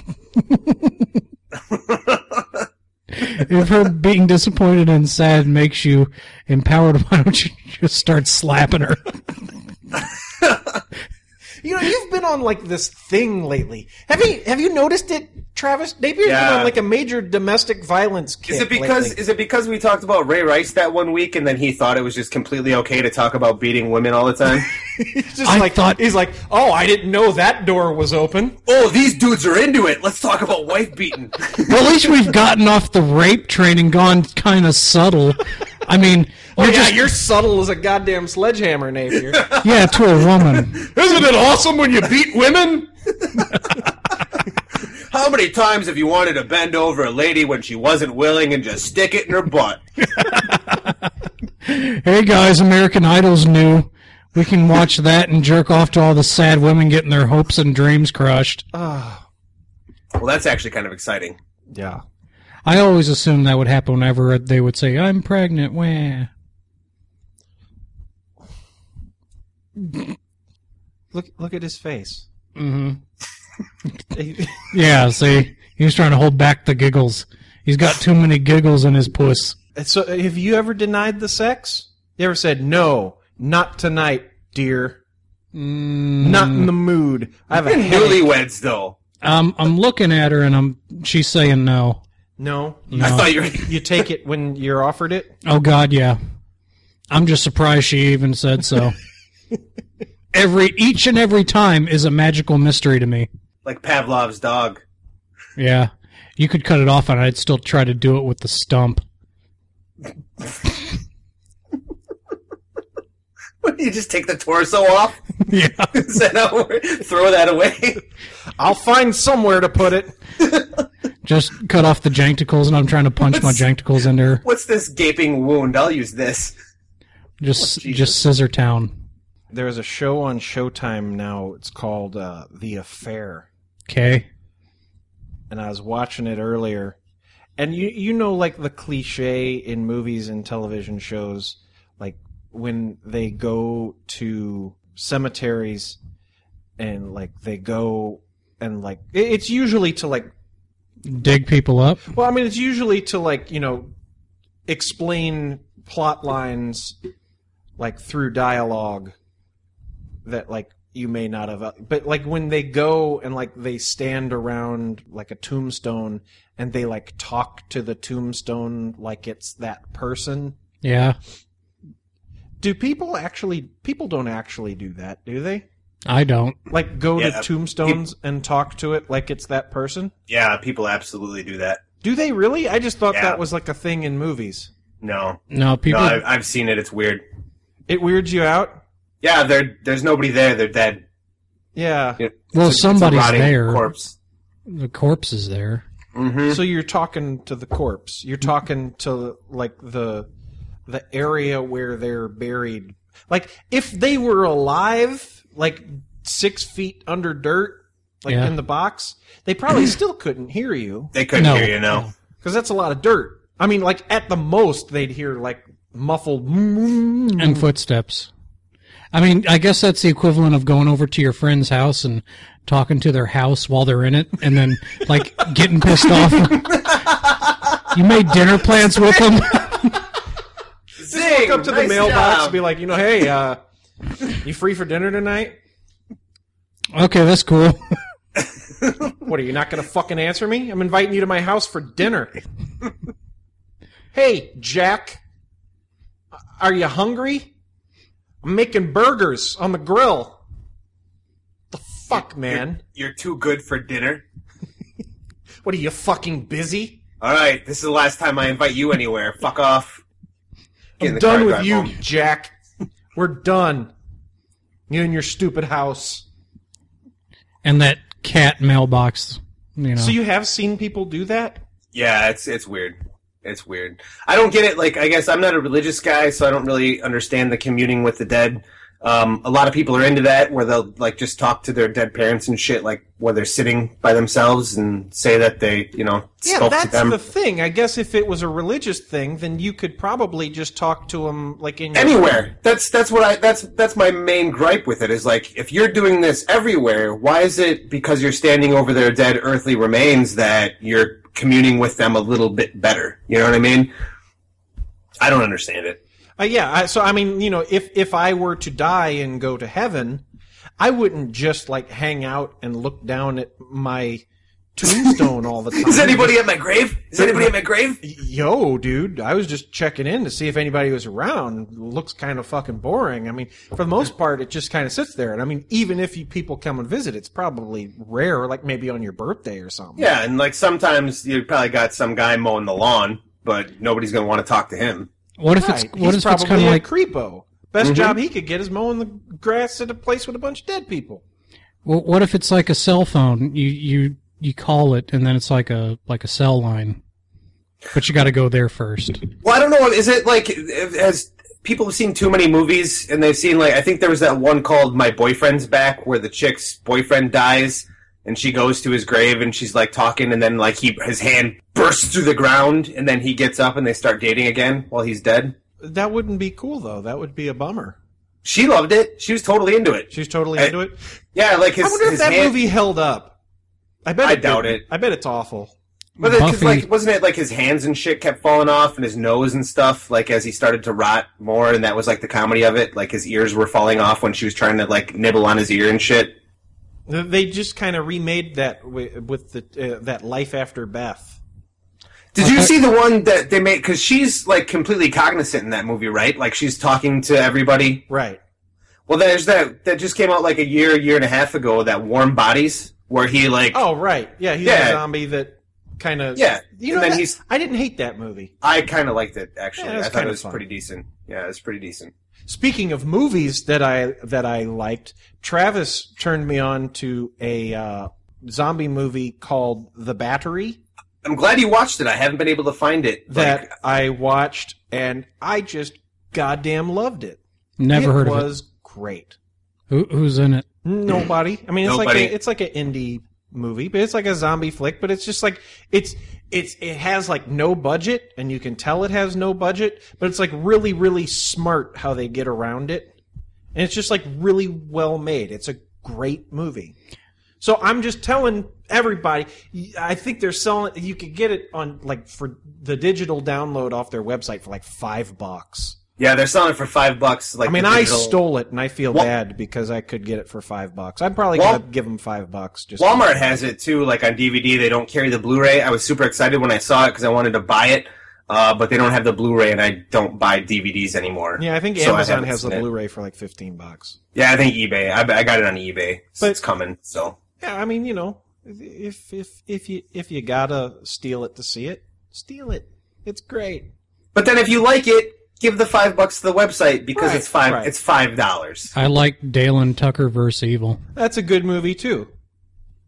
If her being disappointed and sad makes you empowered, why don't you just start slapping her? You know, you've been on like this thing lately. Have you have you noticed it, Travis? Napier's Yeah. been on like a major domestic violence kick. Is it because lately. is it because we talked about Ray Rice that one week and then he thought it was just completely okay to talk about beating women all the time? He's just I like thought- he's like, oh, I didn't know that door was open. Oh, these dudes are into it. Let's talk about wife beating. Well, at least we've gotten off the rape train and gone kind of subtle. I mean, Oh you're yeah, just, you're subtle as a goddamn sledgehammer, Napier. yeah, to a woman. Isn't it awesome when you beat women? How many times have you wanted to bend over a lady when she wasn't willing and just stick it in her butt? Hey guys, American Idol's new. We can watch that and jerk off to all the sad women getting their hopes and dreams crushed. Ah, Well, that's actually kind of exciting. yeah. I always assumed that would happen whenever they would say, I'm pregnant. Wah. Look look at his face. Mm-hmm. Yeah, see, he was trying to hold back the giggles. He's got too many giggles in his puss. So, have you ever denied the sex? You ever said no, not tonight, dear? Mm, Not in the mood. I have a You're headache. newlyweds, though. um, I'm looking at her and I'm. She's saying no. No, No. I thought you were... you take it when you're offered it. Oh God, yeah. I'm just surprised she even said so. Every each and every time is a magical mystery to me. like Pavlov's dog. Yeah, you could cut it off, and I'd still try to do it with the stump. You just take the torso off? Yeah. Is that how we're- throw that away? I'll find somewhere to put it. Just cut off the jankticles, and I'm trying to punch my What's- jankticles into her. What's this gaping wound? I'll use this. Just, Oh, Jesus. just scissor town. There's a show on Showtime now. It's called uh, The Affair. Okay. And I was watching it earlier. And you you know, like the cliche in movies and television shows, like when they go to cemeteries and like they go and like it- it's usually to like Dig people up. well, I mean it's usually to like, you know, explain plot lines like through dialogue that like you may not have, but like when they go and like they stand around like a tombstone and they like talk to the tombstone like it's that person. Yeah. Do people actually, people don't actually do that, do they? I don't. Like go Yeah, to tombstones and talk to it like it's that person? Yeah, people absolutely do that. Do they really? I just thought Yeah. that was like a thing in movies. No. No, people. No, I, I've seen it. It's weird. It weirds you out? Yeah, there. There's nobody there. They're dead. Yeah. It- Well, it's a- it's a somebody's rotting there. Corpse. The corpse is there. Mm-hmm. So you're talking to the corpse. You're talking to like the the area where they're buried. Like if they were alive, like six feet under dirt, like Yeah. in the box, they probably still couldn't hear you. They couldn't No. hear you, no. Because that's a lot of dirt. I mean, like, at the most, they'd hear, like, muffled... Mm. And footsteps. I mean, I guess that's the equivalent of going over to your friend's house and talking to their house while they're in it, and then, like, getting pissed off. You made dinner plans with them? Just walk up to the Nice mailbox job. and be like, you know, hey, uh, you free for dinner tonight? Okay, that's cool. What, are you not going to fucking answer me? I'm inviting you to my house for dinner. Hey, Jack, are you hungry? I'm making burgers on the grill. The fuck, man? You're, you're too good for dinner. What, are you fucking busy? All right, this is the last time I invite you anywhere. Fuck off. Get in I'm the done car, with drive you, home. Jack. We're done. You and your stupid house. And that cat mailbox, you know. So you have seen people do that? Yeah, it's it's weird. It's weird. I don't get it. Like, I guess I'm not a religious guy, so I don't really understand the communing with the dead. Um, a lot of people are into that, where they'll like just talk to their dead parents and shit, like where they're sitting by themselves and say that they, you know, Yeah, spoke that's to them. the thing. I guess if it was a religious thing, then you could probably just talk to them like in your Anywhere. That's that's what I that's that's my main gripe with it is like if you're doing this everywhere, why is it because you're standing over their dead earthly remains that you're communing with them a little bit better? You know what I mean? I don't understand it. Uh, yeah, I, so I mean, you know, if if I were to die and go to heaven, I wouldn't just like hang out and look down at my tombstone all the time. Is anybody at my grave? Is anybody at my grave? Yo, dude, I was just checking in to see if anybody was around. It looks kind of fucking boring. I mean, for the most part, it just kind of sits there. And I mean, even if you people come and visit, it's probably rare, like maybe on your birthday or something. Yeah, and like sometimes you probably got some guy mowing the lawn, but nobody's gonna want to talk to him. What if Right. it's what He's if it's probably kind of a like creepo. Best Mhm. job he could get is mowing the grass at a place with a bunch of dead people. well, what if it's like a cell phone? You you you call it and then it's like a like a cell line, but you got to go there first. Well, I don't know. Is it like as people have seen too many movies and they've seen like I think there was that one called My Boyfriend's Back where the chick's boyfriend dies and she goes to his grave and she's like talking and then like he his hand bursts through the ground and then he gets up and they start dating again while he's dead. That wouldn't be cool, though. That would be a bummer. She loved it. She was totally into it. She's totally I- into it. Yeah, like his. I wonder if his that hand, movie held up. I bet. I it doubt didn't. it. I bet it's awful. But it, 'cause, Buffy- like, wasn't it like his hands and shit kept falling off and his nose and stuff, like as he started to rot more, and that was like the comedy of it. Like his ears were falling off when she was trying to like nibble on his ear and shit. They just kind of remade that wi- with the uh, that Life After Beth. Did you Okay. see the one that they made? Because she's like completely cognizant in that movie, right? Like she's talking to everybody. Right. Well, there's that that just came out like a year, year and a half ago. That Warm Bodies, where he like, Oh, right. Yeah, he's Yeah. a zombie that kind of. Yeah, You and know, then that- he's- I didn't hate that movie. I kind of liked it actually. Yeah, it was I thought kinda it was fun. pretty decent. Yeah, it was pretty decent. Speaking of movies that I that I liked, Travis turned me on to a uh, zombie movie called The Battery I'm glad you watched it. I haven't been able to find it. that Like, I watched, and I just goddamn loved it. Never it heard of it. was great. Who, who's in it? Nobody. I mean, it's Nobody. like a, it's like an indie movie, but it's like a zombie flick. But it's just like it's it's it has like no budget, and you can tell it has no budget. But it's like really really smart how they get around it, and it's just like really well made. It's a great movie. So I'm just telling everybody. I think they're selling. You could get it on like for the digital download off their website for like five bucks. yeah, they're selling it for five bucks. Like I mean, the I digital- stole it, and I feel Wa- bad because I could get it for five bucks. I'm probably Wal- gonna give them five bucks. Just Walmart has it too, like on D V D. They don't carry the Blu-ray. I was super excited when I saw it because I wanted to buy it, uh, but they don't have the Blu-ray, and I don't buy D V Ds anymore. Yeah, I think So I Amazon haven't has the seen it. Blu-ray for like fifteen bucks. Yeah, I think eBay. I, I got it on eBay. So But- it's coming. So Yeah, I mean, you know, if if if you if you gotta steal it to see it, steal it. It's great. But then if you like it, give the five bucks to the website because Right, it's five. right. It's five dollars. I like Dale and Tucker versus Evil. That's a good movie too.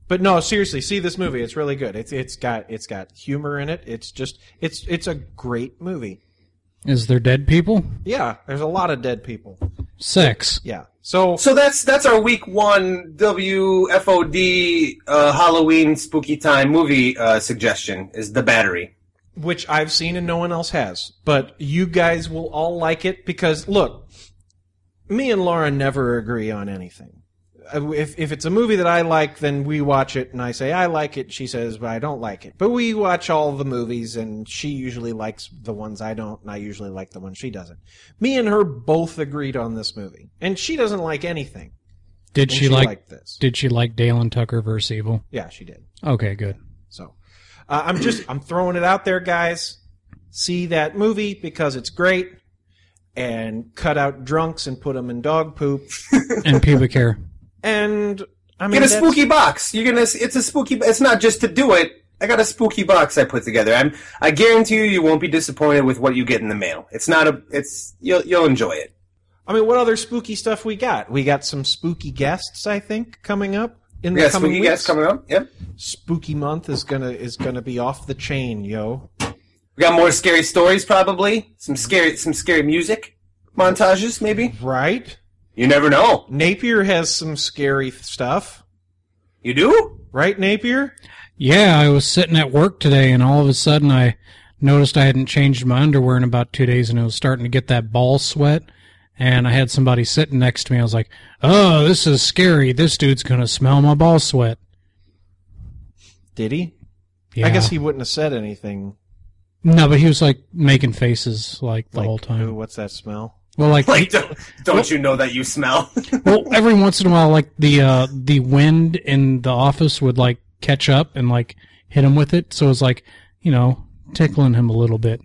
But no, seriously, see this movie. It's really good. It's it's got it's got humor in it. It's just it's it's a great movie. Is there dead people? Yeah, there's a lot of dead people. Sex. Yeah. So So that's that's our week one W F O D uh, Halloween spooky time movie uh, suggestion is The Battery. which I've seen and no one else has. But you guys will all like it because, look, me and Laura never agree on anything. If if it's a movie that I like, then we watch it, and I say, I like it. She says, but I don't like it. But we watch all the movies, and she usually likes the ones I don't, and I usually like the ones she doesn't. Me and her both agreed on this movie. And she doesn't like anything. Did And she, like liked this? Did she like Dale and Tucker versus Evil? Yeah, she did. Okay, good. So, uh, I'm just, I'm throwing it out there, guys. See that movie because it's great. And cut out drunks and put them in dog poop. And pubic hair. And I mean, get a that's- spooky box. You're gonna. It's a spooky. It's not just to do it. I got a spooky box I put together. I'm. I guarantee you, you won't be disappointed with what you get in the mail. It's not a. It's you'll you'll enjoy it. I mean, what other spooky stuff we got? We got some spooky guests, I think, coming up in We the got coming spooky weeks. guests coming up. Yep. Spooky month is gonna is gonna be off the chain, yo. We got more scary stories, probably. Some scary, some scary music montages, maybe. Right. You never know. Napier has some scary stuff. You do? Right, Napier? Yeah, I was sitting at work today, and all of a sudden I noticed I hadn't changed my underwear in about two days, and it was starting to get that ball sweat. And I had somebody sitting next to me. I was like, oh, this is scary. This dude's going to smell my ball sweat. Did he? Yeah. I guess he wouldn't have said anything. No, but he was like making faces like the Like, whole time. Ooh, what's that smell? Well, like, Like, don't, don't you know that you smell? well, every once in a while, like the uh, the wind in the office would like catch up and like hit him with it. So it was like, you know, tickling him a little bit.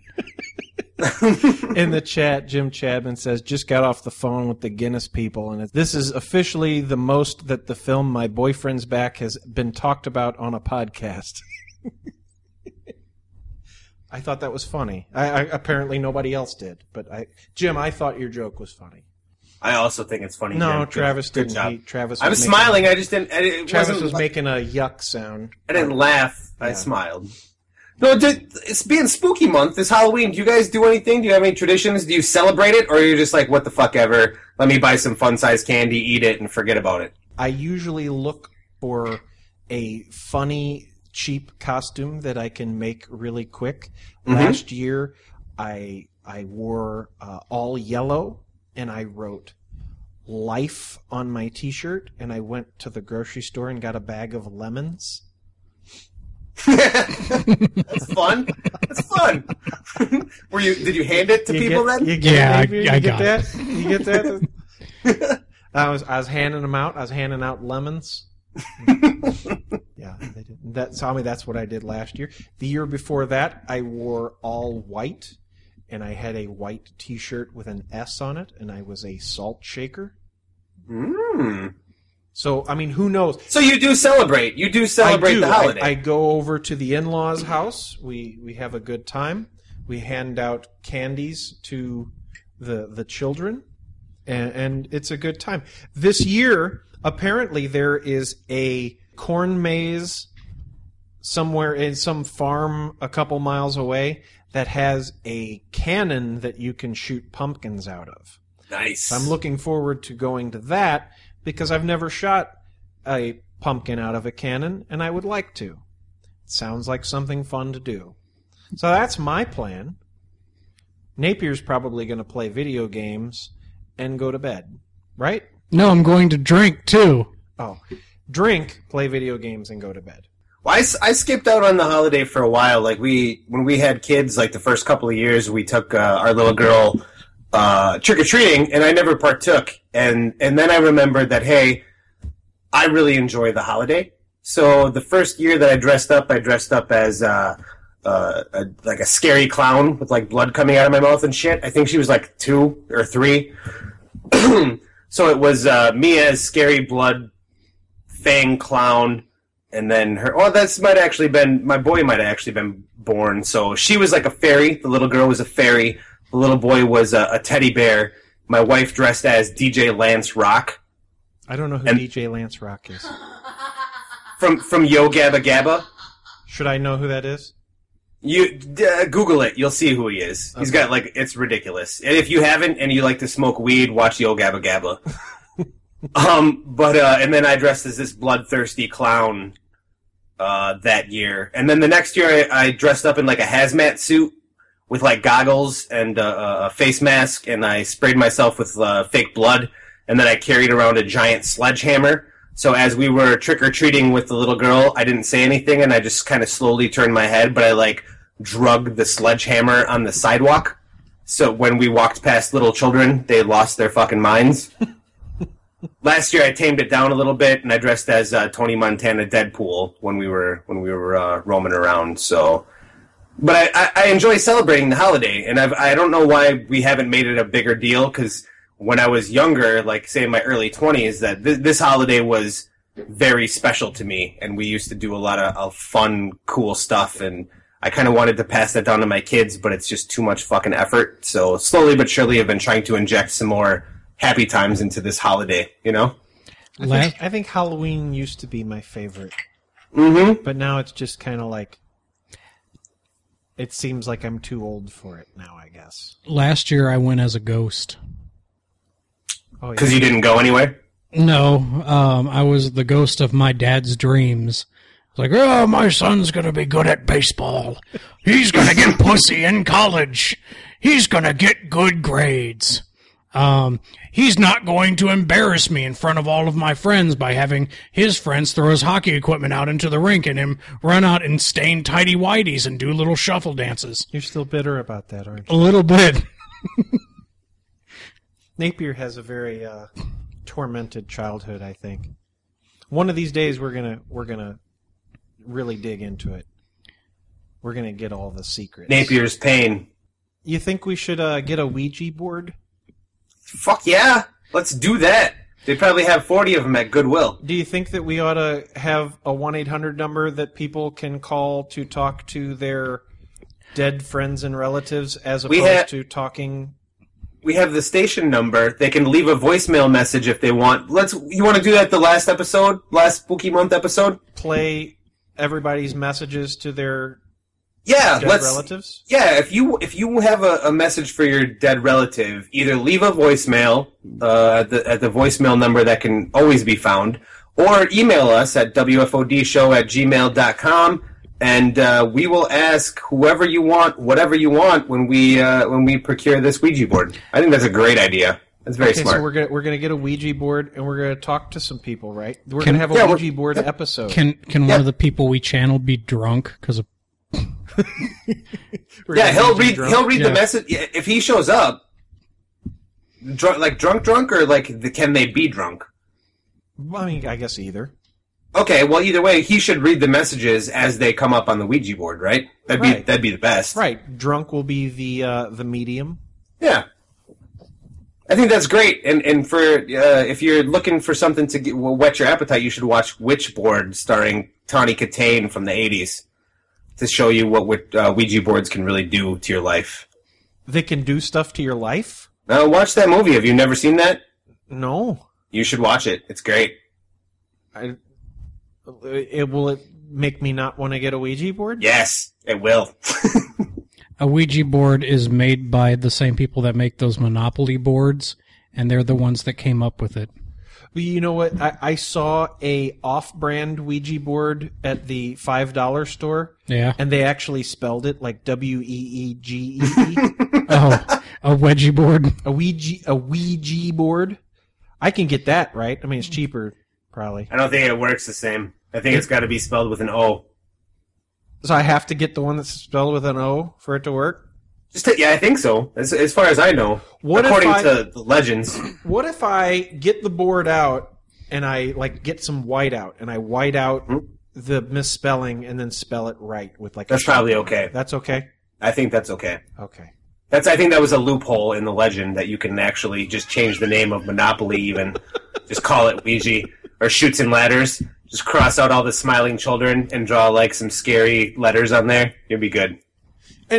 In the chat, Jim Chapman says, just got off the phone with the Guinness people, and it, this is officially the most that the film My Boyfriend's Back has been talked about on a podcast. I thought that was funny. I, I apparently nobody else did, but I, Jim, I thought your joke was funny. I also think it's funny. No, Jim. Good- Travis good didn't. job. He, Travis. I was making- smiling. I just didn't. It Travis wasn't was like- making a yuck sound. I didn't laugh. I Yeah. smiled. No, did, it's being spooky month. This Halloween. Do you guys do anything? Do you have any traditions? Do you celebrate it, or are you just like, what the fuck ever? Let me buy some fun-sized candy, eat it, and forget about it. I usually look for a funny, cheap costume that I can make really quick. Mhm. Last year, I I wore uh, all yellow, and I wrote "Life" on my T-shirt, and I went to the grocery store and got a bag of lemons. That's fun. That's fun. Were you? Did you hand it to You people get- then? you get Yeah, it, I- Xavier? You I get got that? You get that? I was I was handing them out. I was handing out lemons. Yeah, they did. That tell me that's what I did last year. The year before that, I wore all white, and I had a white T-shirt with an S on it, and I was a salt shaker. Mm. So I mean, who knows? So you do celebrate. You do celebrate I do. the holiday. I, I go over to the in-laws' house. We we have a good time. We hand out candies to the the children, and, and it's a good time. This year, apparently, there is a corn maze somewhere in some farm a couple miles away that has a cannon that you can shoot pumpkins out of. Nice. So I'm looking forward to going to that because I've never shot a pumpkin out of a cannon, and I would like to. It sounds like something fun to do. So that's my plan. Napier's probably going to play video games and go to bed, right? No, I'm going to drink too. Oh, drink, play video games, and go to bed. Well, I, s- I skipped out on the holiday for a while. Like we, when we had kids, like the first couple of years, we took uh, our little girl uh, trick or treating, and I never partook. And and then I remembered that hey, I really enjoy the holiday. So the first year that I dressed up, I dressed up as uh, uh, a, like a scary clown with like blood coming out of my mouth and shit. I think she was like two or three. So it was uh, me as scary blood fang clown. And then her, oh, that's might have actually been, my boy might have actually been born. So she was like a fairy. The little girl was a fairy. The little boy was a, a teddy bear. My wife dressed as D J Lance Rock. I don't know who And- D J Lance Rock is. from from Yo Gabba Gabba. Should I know who that is? You uh, Google it, you'll see who he is. Okay. He's got like it's ridiculous. And if you haven't and you like to smoke weed, watch Yo Gabba Gabba. um, but uh, and then I dressed as this bloodthirsty clown uh, that year, and then the next year I, I dressed up in like a hazmat suit with like goggles and uh, a face mask, and I sprayed myself with uh, fake blood, and then I carried around a giant sledgehammer. So as we were trick-or-treating with the little girl, I didn't say anything, and I just kind of slowly turned my head, but I, like, drugged the sledgehammer on the sidewalk. So when we walked past little children, they lost their fucking minds. Last year I tamed it down a little bit, and I dressed as uh, Tony Montana Deadpool when we were when we were uh, roaming around. So, But I, I, I enjoy celebrating the holiday, and I've, I don't know why we haven't made it a bigger deal, because when I was younger, like, say, in my early twenties, that th- this holiday was very special to me, and we used to do a lot of, of fun, cool stuff, and I kind of wanted to pass that down to my kids, but it's just too much fucking effort. So slowly but surely I've been trying to inject some more happy times into this holiday, you know? I think, I think Halloween used to be my favorite. Mm-hmm. But now it's just kind of like, it seems like I'm too old for it now, I guess. Last year I went as a ghost. Oh, because yeah. You didn't go anywhere? No, um, I was the ghost of my dad's dreams. It's like, oh, my son's going to be good at baseball. He's going to get pussy in college. He's going to get good grades. Um, he's not going to embarrass me in front of all of my friends by having his friends throw his hockey equipment out into the rink and him run out in stained tighty-whities and do little shuffle dances. You're still bitter about that, aren't you? A little bit. Napier has a very uh, tormented childhood, I think. One of these days, we're gonna we're gonna really dig into it. We're gonna get all the secrets. Napier's pain. You think we should uh, get a Ouija board? Fuck yeah! Let's do that. They probably have forty of them at Goodwill. Do you think that we ought to have a one eight hundred number that people can call to talk to their dead friends and relatives as opposed ha- to talking? We have the station number. They can leave a voicemail message if they want. Let's. You want to do that the last episode? Last Spooky Month episode? Play everybody's messages to their yeah, dead let's, relatives? Yeah, if you if you have a, a message for your dead relative, either leave a voicemail uh, at, the, at the voicemail number that can always be found, or email us at w f o d show at gmail dot com. And uh, we will ask whoever you want, whatever you want, when we uh, when we procure this Ouija board. I think that's a great idea. That's very okay, smart. So we're gonna we're gonna get a Ouija board and we're gonna talk to some people, right? We're Can- gonna have a yeah, Ouija we're- board episode. Can can Yeah. one of the people we channel be drunk because of We're Yeah, gonna he'll Ouija read drunk. he'll read the Yeah. message yeah, if he shows up. Drunk, like drunk, drunk, or like the, can they be drunk? Well, I mean, I guess either. Okay, well, either way, he should read the messages as they come up on the Ouija board, right? That'd be Right. that'd be the best. Right, drunk will be the uh, the medium. Yeah, I think that's great. And and for uh, if you're looking for something to get, well, whet your appetite, you should watch Witchboard, starring Tawny Katane from the eighties, to show you what, what uh, Ouija boards can really do to your life. They can do stuff to your life? Uh, watch that movie. Have you never seen that? No. You should watch it. It's great. I, it will it make me not want to get a Ouija board? Yes, it will. a Ouija board is made by the same people that make those Monopoly boards, and they're the ones that came up with it. Well, you know what? I, I saw a off-brand Ouija board at the five dollar store. Yeah. And they actually spelled it like W E E G E E. Oh, a wedgie board. A Ouija, a Ouija board. I can get that, right? I mean, it's cheaper, probably. I don't think it works the same. I think it's got to be spelled with an O. So I have to get the one that's spelled with an O for it to work? Just to, yeah, I think so. As, as far as I know, What if according I- to the legends. What if I get the board out and I like get some white out and I white out Hmm? the misspelling and then spell it right with like a That's probably Sharpie? okay. That's okay? I think that's okay. Okay. That's. I think that was a loophole in the legend that you can actually just change the name of Monopoly, even just call it Ouija or Shoots and Ladders. Just cross out all the smiling children and draw like some scary letters on there. You'll be good. And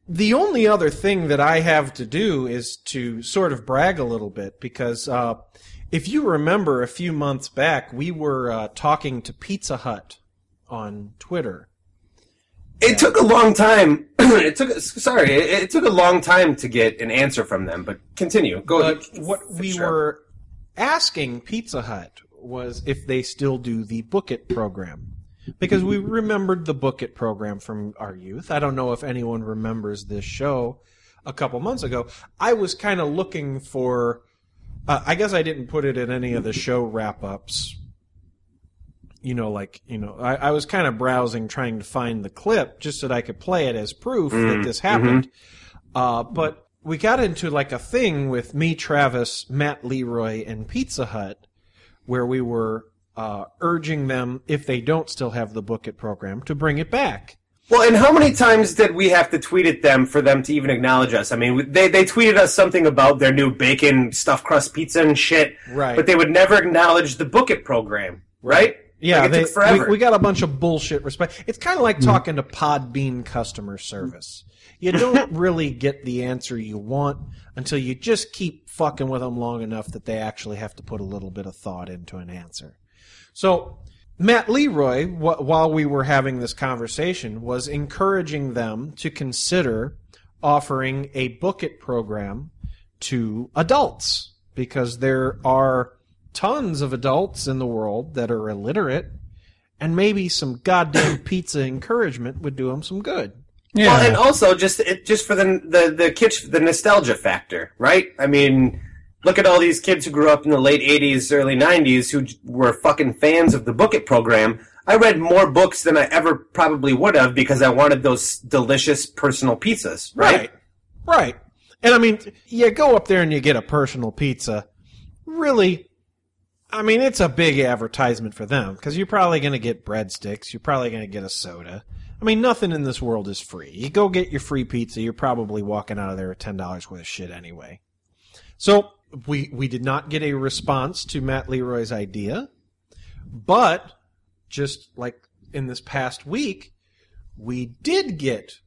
the only other thing that I have to do is to sort of brag a little bit, because uh, if you remember a few months back, we were uh, talking to Pizza Hut on Twitter. It took a long time. it took sorry, it, it took a long time to get an answer from them. But continue. Go. But what we sure. were asking Pizza Hut was if they still do the Book It program, because we remembered the Book It program from our youth. I don't know if anyone remembers this show a couple months ago. I was kind of looking for. Uh, I guess I didn't put it in any of the show wrap-ups. You know, like, you know, I, I was kind of browsing, trying to find the clip just so that I could play it as proof mm, that this happened. Mm-hmm. Uh, but we got into like a thing with me, Travis, Matt Leroy, and Pizza Hut, where we were uh, urging them, if they don't still have the Book It program, to bring it back. Well, and how many times did we have to tweet at them for them to even acknowledge us? I mean, they they tweeted us something about their new bacon stuffed crust pizza and shit, right? But they would never acknowledge the Book It program, right? Yeah, like it they, took forever. We, we got a bunch of bullshit response. It's kind of like talking to Podbean customer service. You don't really get the answer you want until you just keep fucking with them long enough that they actually have to put a little bit of thought into an answer. So Matt Leroy, wh- while we were having this conversation, was encouraging them to consider offering a Book It program to adults, because there are tons of adults in the world that are illiterate, and maybe some goddamn pizza encouragement would do them some good. Yeah. Well, and also just it, just for the the the kitsch, the nostalgia factor, right? I mean, look at all these kids who grew up in the late eighties, early nineties, who were fucking fans of the Book It program. I read more books than I ever probably would have because I wanted those delicious personal pizzas, right? Right. Right. And I mean, you go up there and you get a personal pizza. Really, I mean, it's a big advertisement for them, because you're probably going to get breadsticks. You're probably going to get a soda. I mean, nothing in this world is free. You go get your free pizza, you're probably walking out of there with ten dollars worth of shit anyway. So we we did not get a response to Matt Leroy's idea, but just like in this past week, we did get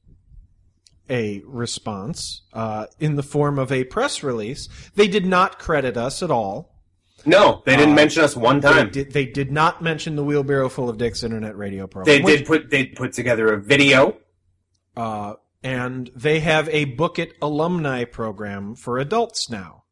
a response uh, in the form of a press release. They did not credit us at all. No, they didn't uh, mention us one time. They did, they did not mention the Wheelbarrow Full of Dicks internet radio program. They which, did put they put together a video. Uh, and they have a Book It alumni program for adults now.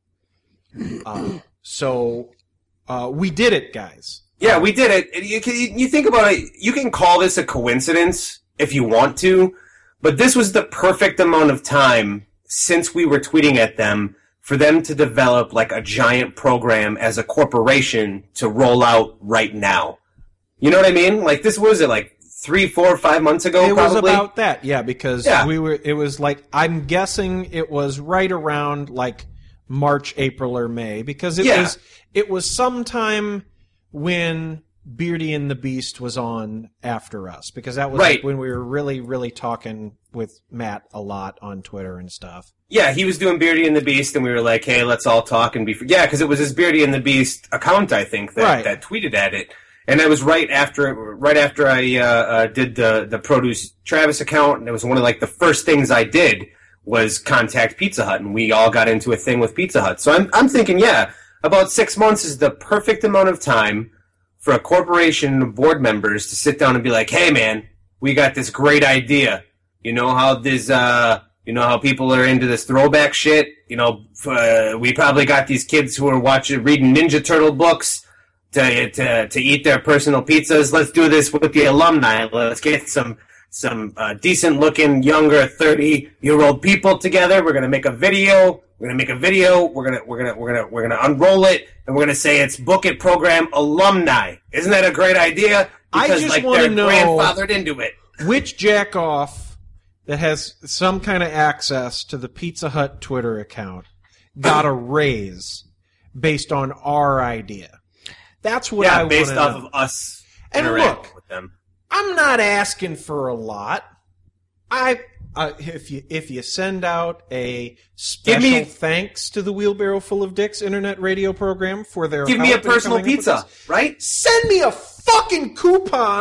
Uh, so uh, we did it, guys. Yeah, we did it. You, can, you think about it, you can call this a coincidence if you want to, but this was the perfect amount of time since we were tweeting at them for them to develop like a giant program as a corporation to roll out right now. You know what I mean? Like this was it like three, four, five months ago. It probably? was about that, yeah, because yeah. we were. It was like I'm guessing it was right around like March, April, or May, because it yeah. was it was sometime when Beardy and the Beast was on after us, because that was right. like when we were really, really talking with Matt a lot on Twitter and stuff. Yeah, he was doing Beardy and the Beast, and we were like, hey, let's all talk and be... Free. Yeah, because it was his Beardy and the Beast account, I think, that, right. that tweeted at it. And that was right after right after I uh, uh, did the, the Produce Travis account, and it was one of like the first things I did was contact Pizza Hut, and we all got into a thing with Pizza Hut. So I'm I'm thinking, yeah, about six months is the perfect amount of time for a corporation of board members to sit down and be like, hey, man, we got this great idea. You know how this... Uh, You know how people are into this throwback shit? You know, uh, we probably got these kids who are watching, reading Ninja Turtle books to to to eat their personal pizzas. Let's do this with the alumni. Let's get some some uh, decent-looking, younger, thirty-year-old people together. We're gonna make a video. We're gonna make a video. We're gonna we're gonna we're gonna we're gonna unroll it, and we're gonna say it's Book It Program alumni. Isn't that a great idea? Because I just like want to they're know grandfathered into it. Which jack off that has some kind of access to the Pizza Hut Twitter account got a raise based on our idea. That's what yeah, I want to know. based off of us and interacting look, with them. I'm not asking for a lot. I uh, if you if you send out a special me, thanks to the Wheelbarrow Full of Dicks internet radio program for their give help me a personal in coming up with pizza, this, right? Send me a fucking coupon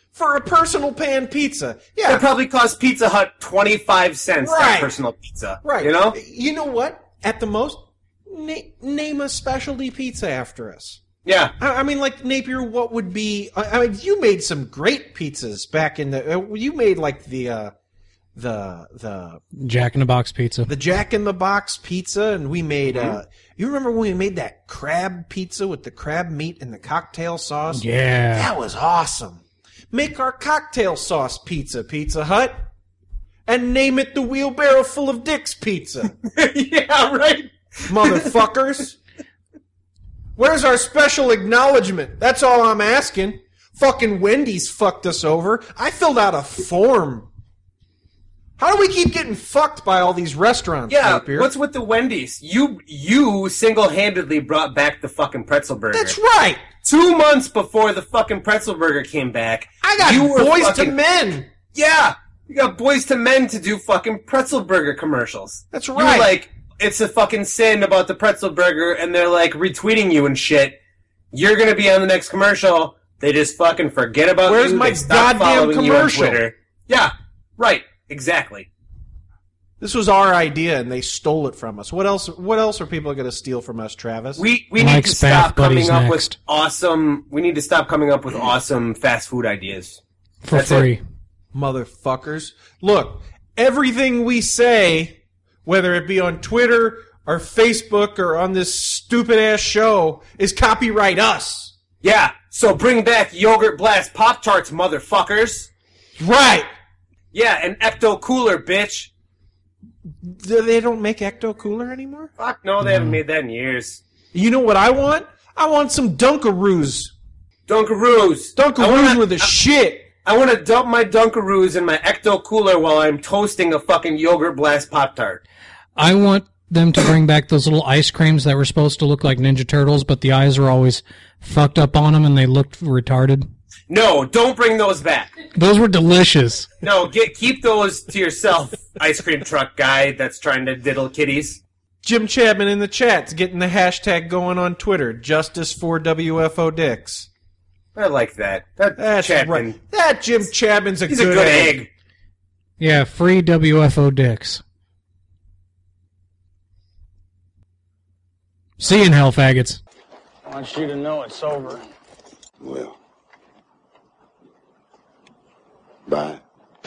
For a personal pan pizza. Yeah. It probably cost Pizza Hut twenty-five cents, Right. that personal pizza. Right. You know? You know what? At the most, na- name a specialty pizza after us. Yeah. I, I mean, like, Napier, what would be... I, I mean, you made some great pizzas back in the... Uh, you made, like, the... Uh, the the Jack in the Box pizza. The Jack in the Box pizza, and we made... Uh, you remember when we made that crab pizza with the crab meat and the cocktail sauce? Yeah. That was awesome. Make our cocktail sauce pizza, Pizza Hut, and name it the Wheelbarrow Full of Dicks Pizza. Yeah, right. Motherfuckers. Where's our special acknowledgement? That's all I'm asking. Fucking Wendy's fucked us over. I filled out a form. How do we keep getting fucked by all these restaurants, Yeah, Napier? what's with the Wendy's? You you single-handedly brought back the fucking pretzel burger. That's right. Two months before the fucking pretzel burger came back, I got you were Boys fucking, to Men. Yeah, you got Boys to Men to do fucking pretzel burger commercials. That's You right. were like, it's a fucking sin about the pretzel burger, and they're like retweeting you and shit. You're gonna be on the next commercial. They just fucking forget about Where's you. my They stop goddamn following you on commercial? Twitter. Yeah, right. Exactly. This was our idea, and they stole it from us. What else? What else are people going to steal from us, Travis? We we need Mike's to stop Bath Buddies coming up next. with awesome. We need to stop coming up with awesome fast food ideas. For That's free. it. Motherfuckers. Look, everything we say, whether it be on Twitter or Facebook or on this stupid-ass show, is copyright us. Yeah. So bring back Yogurt Blast Pop Tarts, motherfuckers. Right. Yeah, an Ecto Cooler, bitch. They don't make Ecto Cooler anymore? Fuck no, they haven't made that in years. You know what I want? I want some Dunkaroos. Dunkaroos. I Dunkaroos wanna- were the shit. I want to dump my Dunkaroos in my Ecto Cooler while I'm toasting a fucking Yogurt Blast Pop Tart. I want them to bring back those little ice creams that were supposed to look like Ninja Turtles, but the eyes were always fucked up on them and they looked retarded. No, don't bring those back. Those were delicious. No, get keep those to yourself, ice cream truck guy that's trying to diddle kitties. Jim Chapman in the chat's getting the hashtag going on Twitter. Justice for W F O Dicks. I like that. That That's Chapman. right. That Jim Chapman's a He's good, a good egg. egg. Yeah, free W F O dicks. See you in hell, faggots. I want you to know it's over. Well. Bye.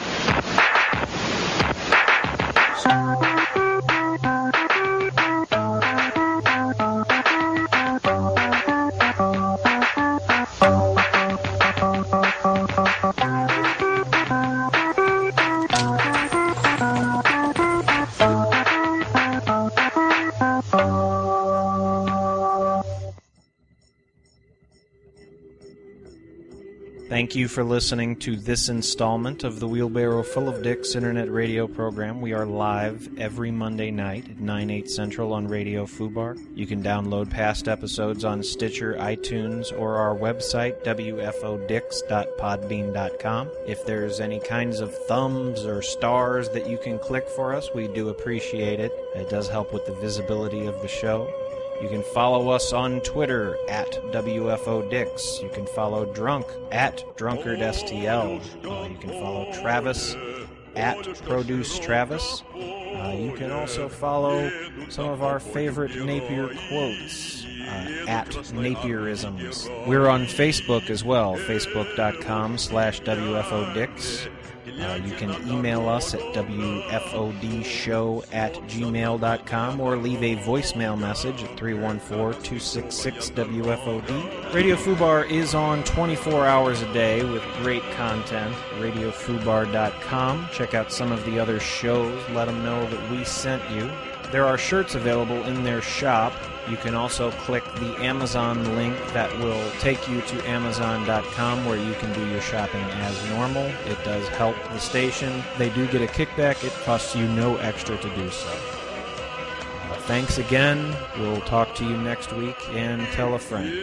Thank you for listening to this installment of the Wheelbarrow Full of Dicks internet radio program. We are live every Monday night at nine, eight Central on Radio Fubar. You can download past episodes on Stitcher, iTunes, or our website, w f o dicks dot podbean dot com. If there's any kinds of thumbs or stars that you can click for us, we do appreciate it. It does help with the visibility of the show. You can follow us on Twitter at W F O Dicks. You can follow Drunk at DrunkardSTL. Uh, you can follow Travis at Produce Travis. Uh, you can also follow some of our favorite Napier quotes uh, at Napierisms. We're on Facebook as well, facebook.com slash WFODicks. Uh, you can email us at W F O D show at gmail dot com or leave a voicemail message at three one four, two six six, W F O D. Radio Fubar is on twenty-four hours a day with great content. radio fubar dot com. Check out some of the other shows. Let them know that we sent you. There are shirts available in their shop. You can also click the Amazon link that will take you to amazon dot com where you can do your shopping as normal. It does help the station. They do get a kickback. It costs you no extra to do so. Uh, thanks again. We'll talk to you next week, and tell a friend.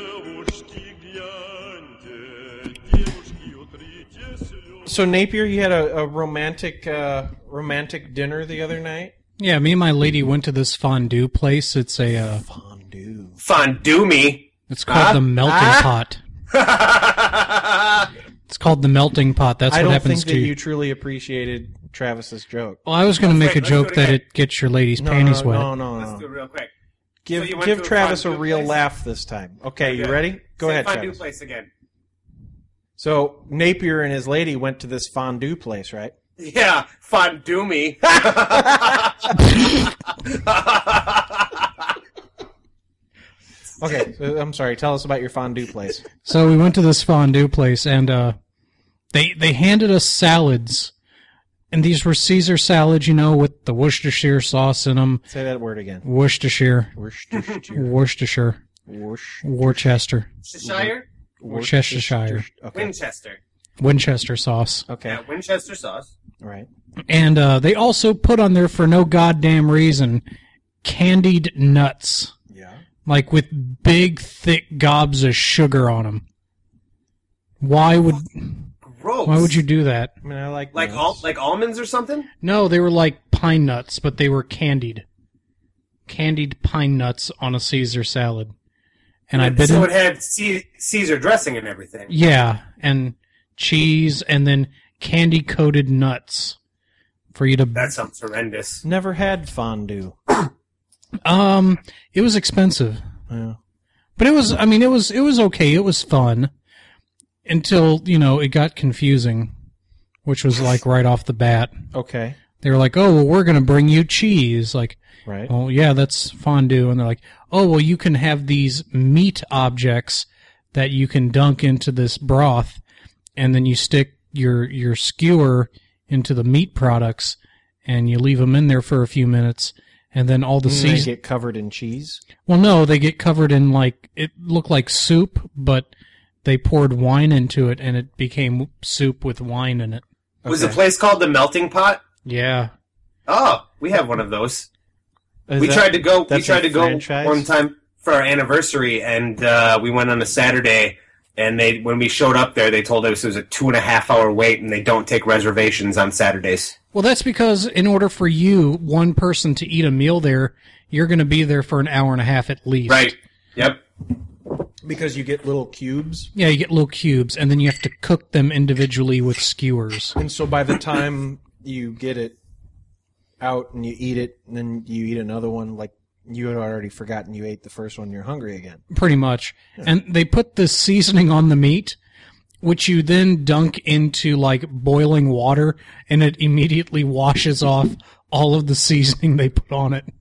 So Napier, you had a, a romantic uh, romantic dinner the other night? Yeah, me and my lady went to this fondue place. It's a uh, fondue. Fondue me. It's called Huh? the Melting Huh? Pot. It's called the melting pot. That's I what don't happens think to that you. you truly appreciated Travis's joke. Well, I was going to make Wait, a let's do joke it that again. it gets your lady's No, panties no, wet. no, no, Let's no. do it real quick. Give So you went give to a Travis a fondue real place? laugh this time. Okay, you Okay. ready? Go Say ahead, fondue Travis. place again. So Napier and his lady went to this fondue place, right? Yeah, fondue me. Okay, so, I'm sorry. Tell us about your fondue place. So we went to this fondue place, and uh, they they handed us salads, and these were Caesar salads, you know, with the Worcestershire sauce in them. Say that word again. Worcestershire. Worcestershire. Worcestershire. Worc- Worcestershire? Worcester. Worcestershire. Okay. Winchester. Winchester sauce. Okay. Yeah, Winchester sauce. Right. And uh, they also put on there, for no goddamn reason, candied nuts. Yeah. Like with big, thick gobs of sugar on them. Why would Gross. Why would you do that? I mean, I like Like nuts. al- like almonds or something? No, they were like pine nuts, but they were candied. Candied pine nuts on a Caesar salad. And I bit So in- it had C- Caesar dressing and everything. Yeah, and cheese, and then candy-coated nuts for you to... That sounds horrendous. Never had fondue. Um, it was expensive. Yeah. But it was, I mean, it was, it was okay. It was fun until, you know, it got confusing, which was like right off the bat. Okay. They were like, oh, well, we're going to bring you cheese. Like, Right. oh, yeah, that's fondue. And they're like, oh, well, you can have these meat objects that you can dunk into this broth, and then you stick your, your skewer into the meat products, and you leave them in there for a few minutes, and then all the And they season... get covered in cheese. Well, no, they get covered in, like, it looked like soup, but they poured wine into it, and it became soup with wine in it. Was the place called the Melting Pot? Yeah. Oh, we have one of those. Is we that- tried to go. We that's tried a to go franchise? one time for our anniversary, and uh, we went on a Saturday. And they, when we showed up there, they told us it was a two and a half hour wait, and they don't take reservations on Saturdays. Well, that's because in order for you, one person, to eat a meal there, you're going to be there for an hour and a half at least. Right. Yep. Because you get little cubes. Yeah, you get little cubes, and then you have to cook them individually with skewers. And so by the time you get it out and you eat it, and then you eat another one, like you had already forgotten you ate the first one, you're hungry again. Pretty much. And they put this seasoning on the meat, which you then dunk into, like, boiling water, and it immediately washes off all of the seasoning they put on it.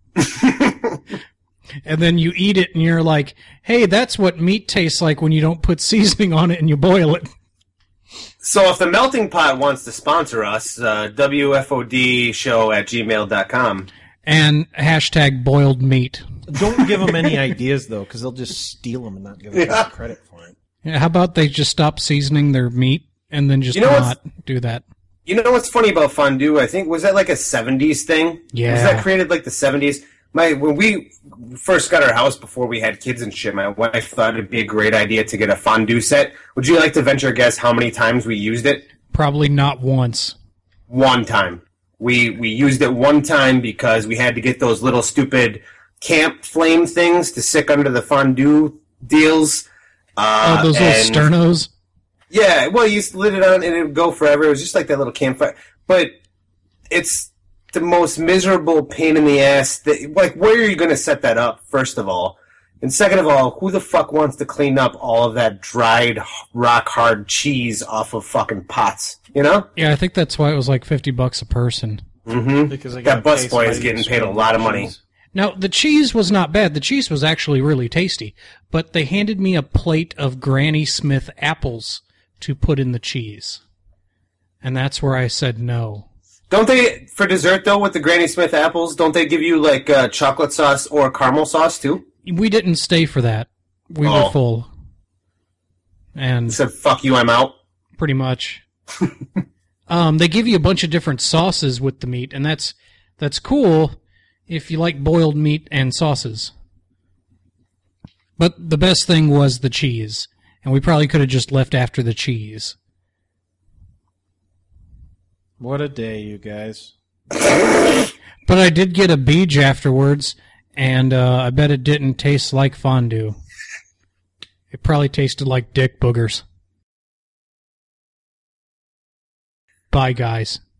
And then you eat it, and you're like, hey, that's what meat tastes like when you don't put seasoning on it and you boil it. So if the Melting Pot wants to sponsor us, uh, W F O D show at gmail dot com. And hashtag boiled meat. Don't give them any ideas, though, because they'll just steal them and not give them Yeah. any credit for it. Yeah, how about they just stop seasoning their meat and then just You know not what's- do that? You know what's funny about fondue? I think, was that like a seventies thing? Yeah. Was that created like the seventies? My When we first got our house before we had kids and shit, my wife thought it'd be a great idea to get a fondue set. Would you like to venture a guess how many times we used it? Probably not once. One time. We we used it one time because we had to get those little stupid camp flame things to stick under the fondue deals. Uh, oh, those little and- sternos? Yeah, well, you lit it on and it would go forever. It was just like that little campfire. But it's the most miserable pain in the ass. That, like, where are you going to set that up, first of all? And second of all, who the fuck wants to clean up all of that dried, rock-hard cheese off of fucking pots? You know? Yeah, I think that's why it was like fifty bucks a person. Mm-hmm. Because they gotta That pay busboy is somebody getting to paid a spend lot of the money. cheese. Now, the cheese was not bad. The cheese was actually really tasty. But they handed me a plate of Granny Smith apples to put in the cheese. And that's where I said no. Don't they, for dessert though, with the Granny Smith apples, don't they give you like uh, chocolate sauce or caramel sauce too? We didn't stay for that. We Oh. were full. And Said, fuck you, I'm out. pretty much. um, they give you a bunch of different sauces with the meat, and that's that's cool if you like boiled meat and sauces. But the best thing was the cheese, and we probably could have just left after the cheese. What a day, you guys. But I did get a beej afterwards, and uh, I bet it didn't taste like fondue. It probably tasted like dick boogers. Bye, guys.